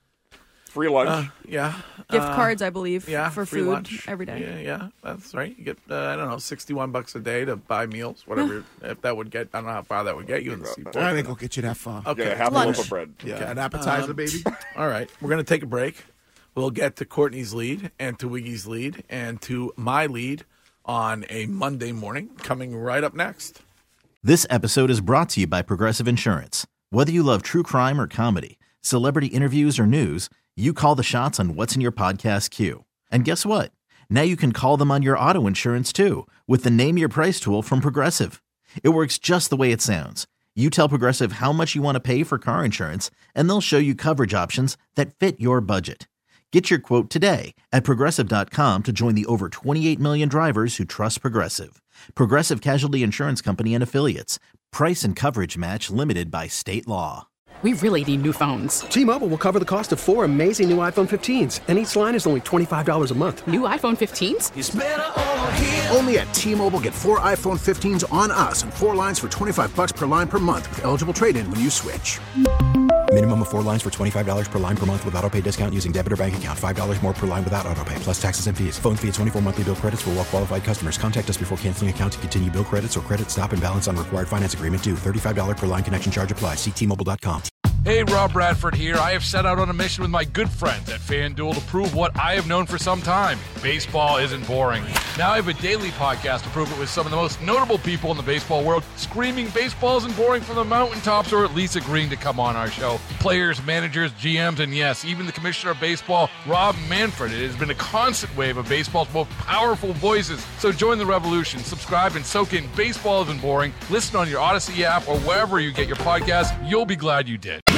Free lunch. Uh, yeah. Gift Uh, cards, I believe, Yeah, for free food lunch. every day. Yeah, yeah, that's right. You get uh, I don't know, sixty-one bucks a day to buy meals, whatever. If that would get, I don't know how far that would get you in the seaport. I think we'll get you that far. Okay, Yeah, half a Lunch. loaf of bread. Yeah, an appetizer, Um, baby. All right, we're going to take a break. We'll get to Courtney's lead and to Wiggy's lead and to my lead on a Monday morning coming right up next. This episode is brought to you by Progressive Insurance. Whether you love true crime or comedy, celebrity interviews or news, you call the shots on what's in your podcast queue. And guess what? Now you can call them on your auto insurance too with the Name Your Price tool from Progressive. It works just the way it sounds. You tell Progressive how much you want to pay for car insurance, and they'll show you coverage options that fit your budget. Get your quote today at Progressive dot com to join the over twenty-eight million drivers who trust Progressive. Progressive Casualty Insurance Company and Affiliates. Price and coverage match limited by state law. We really need new phones. T-Mobile will cover the cost of four amazing new iPhone fifteens, and each line is only twenty-five dollars a month. New iPhone fifteens? It's better over here. Only at T-Mobile, get four iPhone fifteens on us and four lines for twenty-five bucks per line per month with eligible trade-in when you switch. Minimum of four lines for twenty-five dollars per line per month with autopay discount using debit or bank account. five dollars more per line without autopay, plus taxes and fees. Phone fee at twenty-four monthly bill credits for well-qualified customers. Contact us before canceling account to continue bill credits or credit stop and balance on required finance agreement due. thirty-five dollars per line connection charge applies. See T Mobile dot com. Hey, Rob Bradford here. I have set out on a mission with my good friends at FanDuel to prove what I have known for some time. Baseball isn't boring. Now I have a daily podcast to prove it with some of the most notable people in the baseball world, screaming baseball isn't boring from the mountaintops, or at least agreeing to come on our show. Players, managers, G Ms, and yes, even the commissioner of baseball, Rob Manfred. It has been a constant wave of baseball's most powerful voices. So join the revolution. Subscribe and soak in Baseball Isn't Boring. Listen on your Odyssey app or wherever you get your podcast. You'll be glad you did.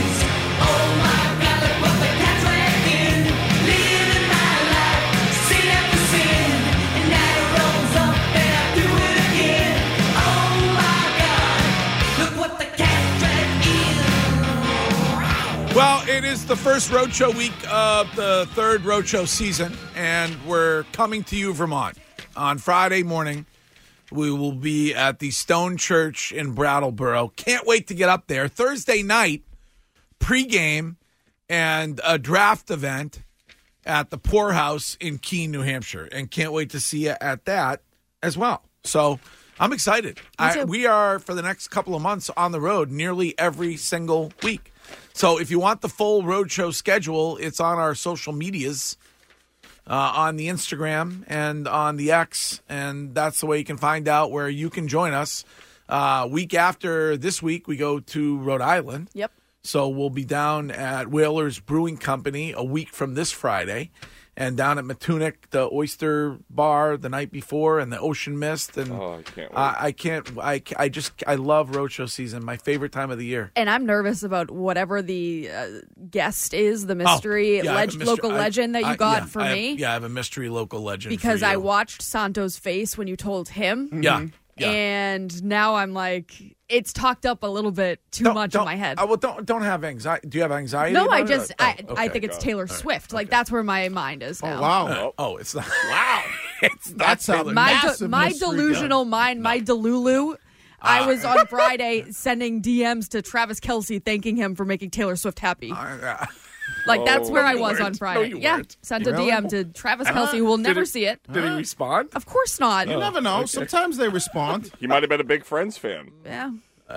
Well, it is the first Roadshow week of the third Roadshow season, and we're coming to you, Vermont. On Friday morning, we will be at the Stone Church in Brattleboro. Can't wait to get up there. Thursday night, pregame and a draft event at the Poorhouse in Keene, New Hampshire, and can't wait to see you at that as well. So I'm excited. I, we are, for the next couple of months, on the road nearly every single week. So if you want the full Roadshow schedule, it's on our social medias, uh, on the Instagram and on the X, and that's the way you can find out where you can join us. Uh, week after this week, we go to Rhode Island. Yep. So we'll be down at Whalers Brewing Company a week from this Friday, and down at Matunic, the Oyster Bar the night before, and the Ocean Mist. And oh, I can't wait. Uh, I can't. I, I just I love Roadshow season. My favorite time of the year. And I'm nervous about whatever the uh, guest is, the mystery oh, yeah, leg- mystery, local I, legend that you I, got yeah, for I me. Have, yeah, I have a mystery local legend because for you. I watched Santo's face when you told him. Mm-hmm. Yeah. Yeah. And now I'm like, it's talked up a little bit too don't, much don't, in my head. Uh, well, don't don't have anxiety. Do you have anxiety? No, about I it? just, Oh, I, okay. I think it's Taylor Right. Swift. Like Okay. that's where my mind is now. Oh, wow. Uh, oh, it's not. Wow. It's not That's Taylor. a My massive de- my mystery delusional gun. mind, my delulu. I was on Friday sending D Ms to Travis Kelce thanking him for making Taylor Swift happy. Uh, Like, that's Oh, where no, I you was weren't. on Friday. No, you yeah, weren't. sent a Really? D M to Travis Uh-huh. Kelce, who will Did never it- see it. Did he respond? Of course not. You never know. okay. Sometimes they respond. He might have been a big Friends fan. Yeah.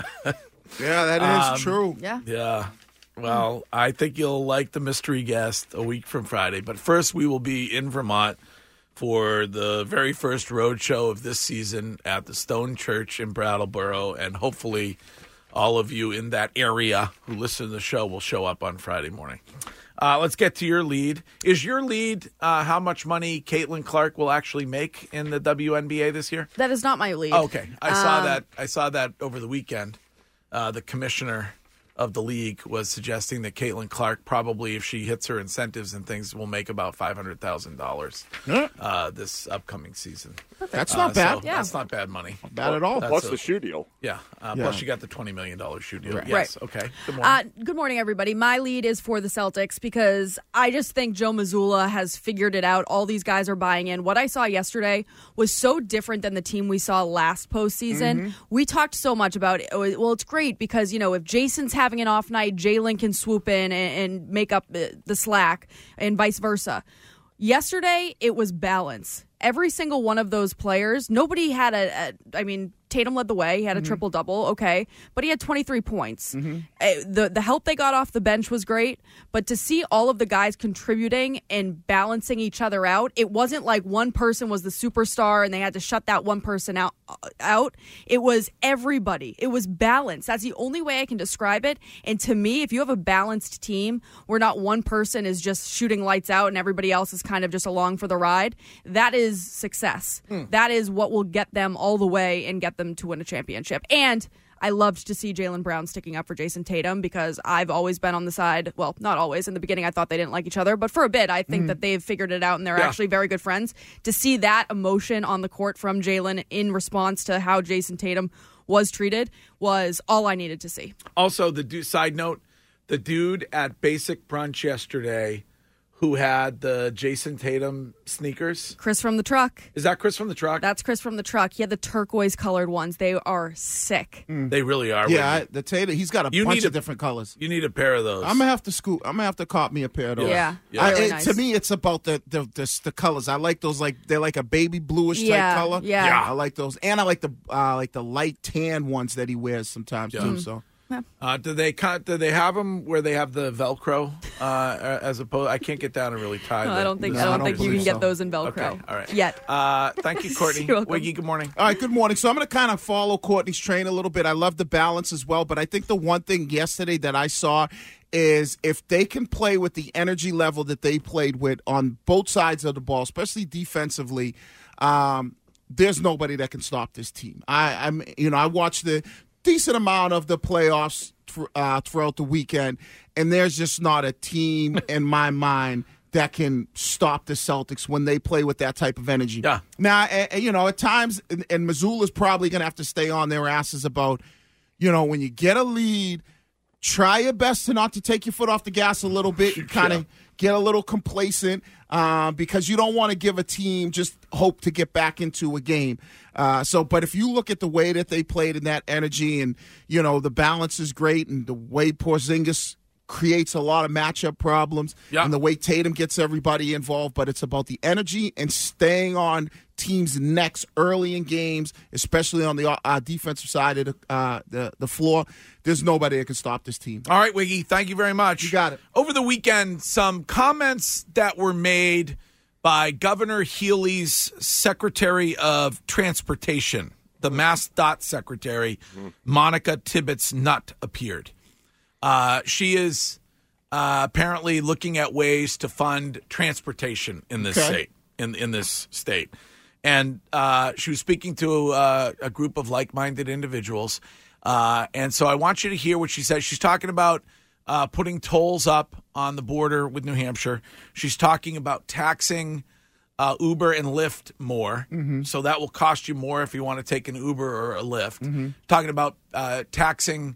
Yeah, that is Um, true. Yeah. Yeah. Well, I think you'll like the mystery guest a week from Friday. But first, we will be in Vermont for the very first road show of this season at the Stone Church in Brattleboro. And hopefully all of you in that area who listen to the show will show up on Friday morning. Uh, let's get to your lead. Is your lead uh, how much money Caitlin Clark will actually make in the W N B A this year? That is not my lead. Oh, okay. I saw Um, that. I saw that over the weekend. Uh, the commissioner of the league was suggesting that Caitlin Clark probably, if she hits her incentives and things, will make about five hundred thousand dollars uh, this upcoming season. That's Uh, not bad. so Yeah. That's not bad money. Not bad at all. That's Plus a- the shoe deal. Yeah. Uh, Yeah. Plus, you got the twenty million dollars shoe deal. Right. Yes. Okay. Good morning. Uh, good morning, everybody. My lead is for the Celtics because I just think Joe Mazzulla has figured it out. All these guys are buying in. What I saw yesterday was so different than the team we saw last postseason. Mm-hmm. We talked so much about, oh, well, it's great because, you know, if Jason's having an off night, Jalen can swoop in and, and make up the, the slack and vice versa. Yesterday, it was balance. Every single one of those players, nobody had a, a I mean, Tatum led the way. He had a Mm-hmm. triple-double, okay. But he had twenty-three points. Uh, The the help they got off the bench was great. But to see all of the guys contributing and balancing each other out, it wasn't like one person was the superstar and they had to shut that one person out. out. It was everybody. It was balance. That's the only way I can describe it. And to me, if you have a balanced team where not one person is just shooting lights out and everybody else is kind of just along for the ride, that is success. That is what will get them all the way and get them them to win a championship. And I loved to see Jaylen Brown sticking up for Jason Tatum because I've always been on the side, well, not always. In the beginning, I thought they didn't like each other. But for a bit, I think mm. that they've figured it out and they're yeah. actually very good friends. To see that emotion on the court from Jaylen in response to how Jason Tatum was treated was all I needed to see. Also, the du- side note, the dude at Basic Brunch yesterday who had the Jason Tatum sneakers. Chris from the truck. Is that Chris from the truck? That's Chris from the truck. He had the turquoise colored ones. They are sick. Mm. They really are. Yeah, I, the Tatum, he's got a you bunch a, of different colors. You need a pair of those. I'm gonna have to scoop. I'm gonna have to cop me a pair of those. Yeah, yeah. I, really it, nice. To me, it's about the the, the the colors. I like those. Like they're like a baby bluish yeah, type color. Yeah. yeah, I like those, and I like the uh, like the light tan ones that he wears sometimes yeah. too. Mm. So. Uh, do they do they have them where they have the Velcro uh, as opposed? I can't get down and really tie. No, the, I don't think the, I don't, I don't think you can so. get those in Velcro. Okay, all right. Yet. Uh, thank you, Courtney. Wiggy, good morning. All right, good morning. So I'm going to kind of follow Courtney's train a little bit. I love the balance as well, but I think the one thing yesterday that I saw is if they can play with the energy level that they played with on both sides of the ball, especially defensively, um, there's nobody that can stop this team. I, I'm, you know, I watched the decent amount of the playoffs uh, throughout the weekend, and there's just not a team in my mind that can stop the Celtics when they play with that type of energy. Yeah. Now, uh, you know, at times, and, and Missoula's probably going to have to stay on their asses about, you know, when you get a lead, try your best to not to take your foot off the gas a little bit and kind of yeah. get a little complacent uh, because you don't want to give a team just hope to get back into a game. Uh, so, but if you look at the way that they played in that energy and, you know, the balance is great and the way Porzingis creates a lot of matchup problems yeah. and the way Tatum gets everybody involved, but it's about the energy and staying on teams' necks early in games, especially on the uh, defensive side of the, uh, the the floor. There's nobody that can stop this team. All right, Wiggy, thank you very much. You got it. Over the weekend, some comments that were made by Governor Healy's Secretary of Transportation, the MassDOT Secretary, mm-hmm. Monica Tibbetts-Nutt, appeared. Uh, she is uh, apparently looking at ways to fund transportation in this okay. state. In in this state, and uh, she was speaking to uh, a group of like-minded individuals, uh, and so I want you to hear what she says. She's talking about uh, putting tolls up on the border with New Hampshire. She's talking about taxing uh, Uber and Lyft more, mm-hmm. so that will cost you more if you want to take an Uber or a Lyft. Mm-hmm. Talking about uh, taxing.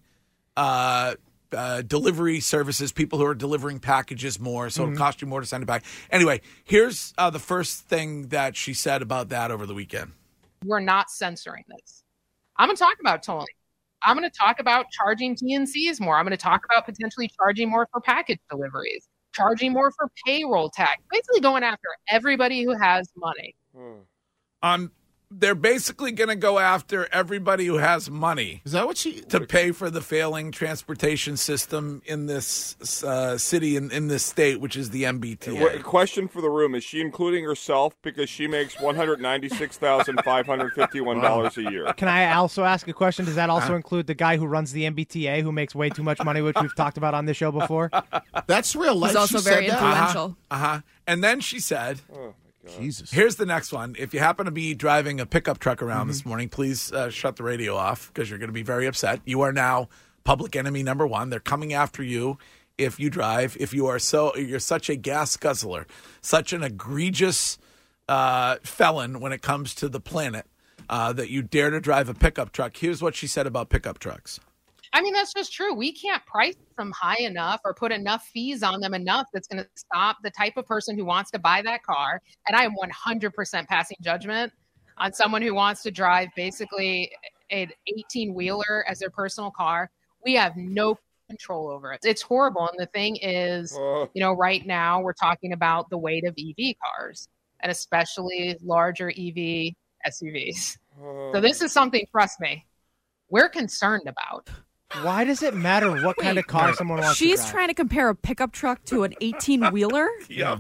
Uh, Uh, delivery services, people who are delivering packages more, so mm-hmm. it'll cost you more to send it back. Anyway, here's uh, the first thing that she said about that over the weekend. We're not censoring this. I'm going to talk about tolling. I'm going to talk about charging T N Cs more. I'm going to talk about potentially charging more for package deliveries, charging more for payroll tax, basically going after everybody who has money. Hmm. Um, they're basically going to go after everybody who has money. Is that what she to pay for the failing transportation system in this uh, city in, in this state, which is the M B T A? Question for the room: is she including herself because she makes one hundred ninety-six thousand five hundred fifty-one dollars a year? Can I also ask a question? Does that also uh, include the guy who runs the M B T A, who makes way too much money, which we've talked about on this show before? That's real life. He's also she very said influential. Uh huh. Uh-huh. And then she said. Oh. Jesus. Here's the next one. If you happen to be driving a pickup truck around mm-hmm. this morning, please uh, shut the radio off because you're going to be very upset. You are now public enemy number one. They're coming after you if you drive. If you are so, you're such a gas guzzler, such an egregious uh, felon when it comes to the planet uh, that you dare to drive a pickup truck. Here's what she said about pickup trucks. I mean, that's just true. We can't price them high enough or put enough fees on them enough that's going to stop the type of person who wants to buy that car. And I am one hundred percent passing judgment on someone who wants to drive basically an eighteen-wheeler as their personal car. We have no control over it. It's horrible. And the thing is, uh. you know, right now we're talking about the weight of E V cars and especially larger E V S U Vs. Uh. So this is something, trust me, we're concerned about. Why does it matter what Wait, kind of car someone wants She's to drive? trying to compare a pickup truck to an eighteen-wheeler? Yeah.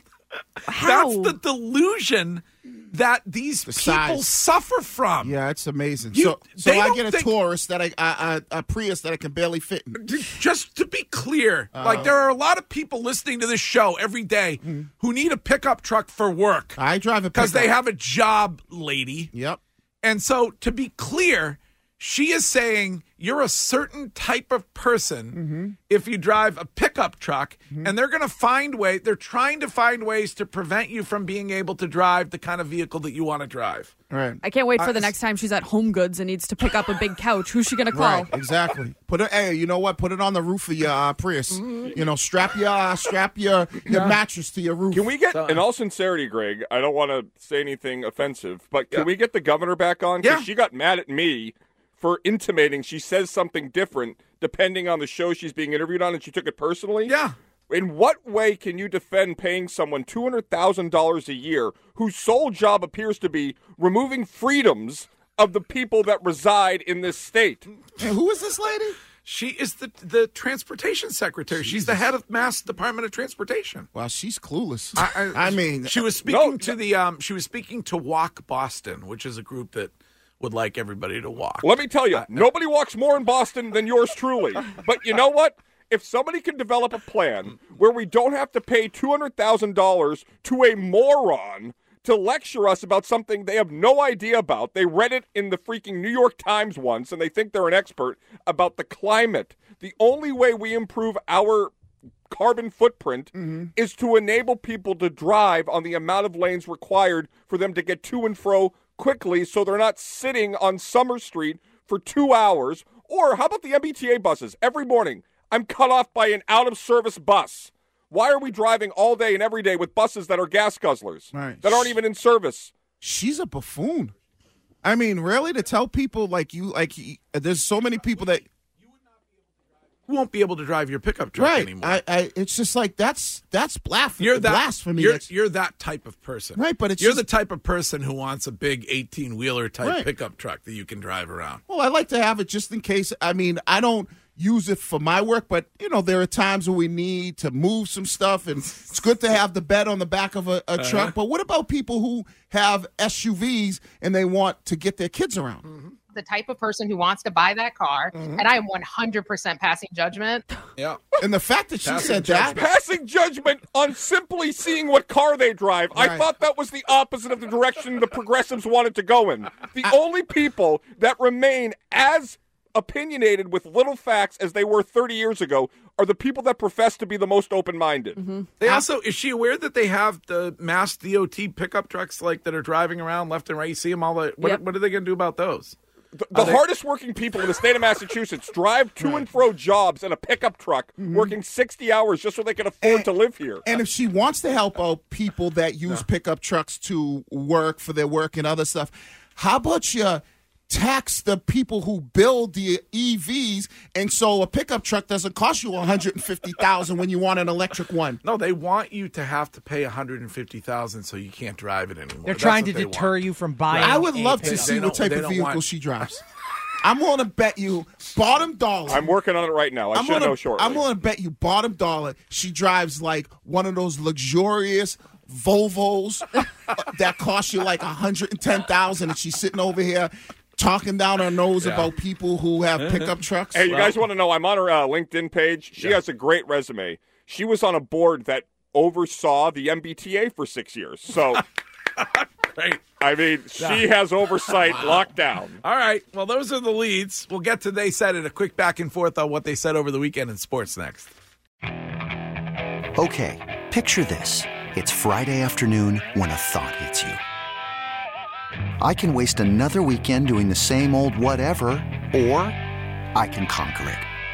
How? That's the delusion that these the people size. suffer from. Yeah, it's amazing. You, so so I get a think, Taurus that I, I, I a Prius that I can barely fit in. Just to be clear, uh, like there are a lot of people listening to this show every day who need a pickup truck for work. I drive a pickup. Because they have a job, lady. Yep. And so to be clear, she is saying you're a certain type of person Mm-hmm. if you drive a pickup truck, and they're going to find way. They're trying to find ways to prevent you from being able to drive the kind of vehicle that you want to drive. Right. I can't wait for Uh, the next time she's at Home Goods and needs to pick up a big couch. Who's she going to call? Right, exactly. Put it. Hey, you know what? Put it on the roof of your uh, Prius. Mm-hmm. You know, strap your uh, strap your your mattress to your roof. Can we get, in all sincerity, Greg, I don't want to say anything offensive, but can Yeah. we get the governor back on? Because Yeah. she got mad at me for intimating she says something different depending on the show she's being interviewed on, and she took it personally? Yeah. In what way can you defend paying someone two hundred thousand dollars a year whose sole job appears to be removing freedoms of the people that reside in this state? And who is this lady? She is the the transportation secretary. She's the head of Mass Department of Transportation. Well, she's clueless. I, I, I mean, she was speaking no, to the um, she was speaking to Walk Boston, which is a group that would like everybody to walk. Let me tell you, nobody walks more in Boston than yours truly. But you know what? If somebody can develop a plan where we don't have to pay two hundred thousand dollars to a moron to lecture us about something they have no idea about, they read it in the freaking New York Times once, and they think they're an expert about the climate. The only way we improve our carbon footprint Mm-hmm. is to enable people to drive on the amount of lanes required for them to get to and fro quickly so they're not sitting on Summer Street for two hours. Or how about the M B T A buses? Every morning, I'm cut off by an out-of-service bus. Why are we driving all day and every day with buses that are gas guzzlers, Right. that aren't even in service? She's a buffoon. I mean, really, to tell people like you, like y- there's so many people that You won't be able to drive your pickup truck right. anymore. I, I, it's just like that's that's blasphemy. You're that blasphemy. You're, That's- you're that type of person, Right, but it's you're just- the type of person who wants a big eighteen wheeler type Right. pickup truck that you can drive around. Well, I like to have it just in case. I mean, I don't use it for my work, but you know, there are times where we need to move some stuff, and it's good to have the bed on the back of a, a Uh-huh. truck. But what about people who have S U Vs and they want to get their kids around? Mm-hmm. The type of person who wants to buy that car, and I am one hundred percent passing judgment. Yeah. And the fact that she Passing said judgment. that, Passing judgment on simply seeing what car they drive. I Right. thought that was the opposite of the direction the progressives wanted to go in. The only people that remain as opinionated with little facts as they were thirty years ago are the people that profess to be the most open-minded. They also, is she aware that they have the Mass D O T pickup trucks like that are driving around left and right? You see them all the. What, Yep. what are they going to do about those? The, the Are they- hardest working people in the state of Massachusetts drive to and fro jobs in a pickup truck, working sixty hours just so they can afford And- to live here. and if she wants to help out people that use pickup trucks to work for their work and other stuff, how about you tax the people who build the E Vs, and so a pickup truck doesn't cost you one hundred fifty thousand dollars when you want an electric one? No, they want you to have to pay one hundred fifty thousand dollars so you can't drive it anymore. They're That's trying what to they deter want. you from buying. I would a love to pickup. see They what don't- type they of don't vehicle want- she drives. I'm going to bet you bottom dollar. I'm working on it right now. I I'm should gonna, know shortly. I'm going to bet you bottom dollar she drives like one of those luxurious Volvos that cost you like one hundred ten thousand dollars, and she's sitting over here talking down her nose Yeah. about people who have pickup trucks. Hey, you guys want to know? I'm on her uh, LinkedIn page. She Yeah. has a great resume. She was on a board that oversaw the M B T A for six years. So, Great. I mean, she has oversight locked down. All right. Well, those are the leads. We'll get to They Said It, a quick back and forth on what they said over the weekend in sports next. Okay, picture this. It's Friday afternoon when a thought hits you. I can waste another weekend doing the same old whatever, or I can conquer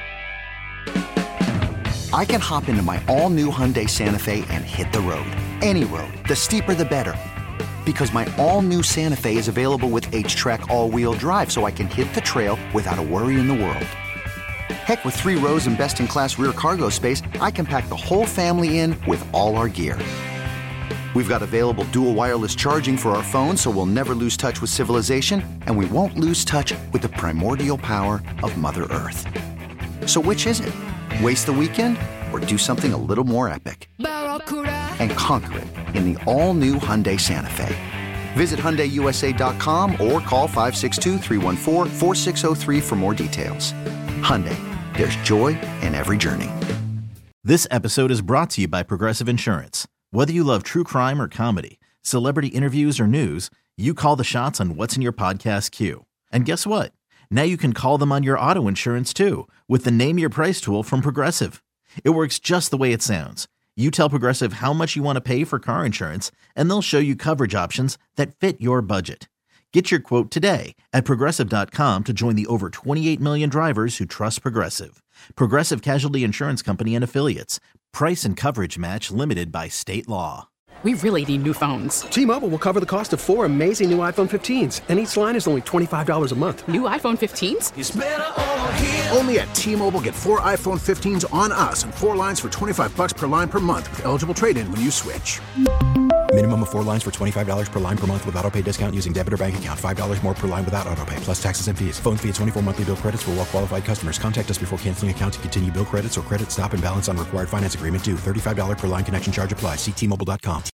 it. I can hop into my all-new Hyundai Santa Fe and hit the road. Any road. The steeper, the better. Because my all-new Santa Fe is available with H-Track all-wheel drive, so I can hit the trail without a worry in the world. Heck, with three rows and best-in-class rear cargo space, I can pack the whole family in with all our gear. We've got available dual wireless charging for our phones, so we'll never lose touch with civilization, and we won't lose touch with the primordial power of Mother Earth. So which is it? Waste the weekend or do something a little more epic? And conquer it in the all-new Hyundai Santa Fe. Visit Hyundai U S A dot com or call five six two, three one four, four six zero three for more details. Hyundai, there's joy in every journey. This episode is brought to you by Progressive Insurance. Whether you love true crime or comedy, celebrity interviews or news, You call the shots on what's in your podcast queue. And guess what? Now you can call them on your auto insurance too with the Name Your Price tool from Progressive. It works just the way it sounds. You tell Progressive how much you want to pay for car insurance, and they'll show you coverage options that fit your budget. Get your quote today at Progressive dot com to join the over twenty-eight million drivers who trust Progressive. Progressive Casualty Insurance Company and Affiliates. Price and coverage match limited by state law. We really need new phones. T-Mobile will cover the cost of four amazing new iPhone fifteens, and each line is only twenty-five dollars a month. New iPhone fifteens? It's better over here. Only at T-Mobile, get four iPhone fifteens on us and four lines for twenty-five bucks per line per month with eligible trade-in when you switch. Minimum of four lines for twenty-five dollars per line per month with autopay discount using debit or bank account. five dollars more per line without autopay, plus taxes and fees. Phone fee at twenty-four monthly bill credits for well-qualified customers. Contact us before canceling account to continue bill credits or credit stop and balance on required finance agreement due. thirty-five dollars per line connection charge applies. See T Mobile dot com.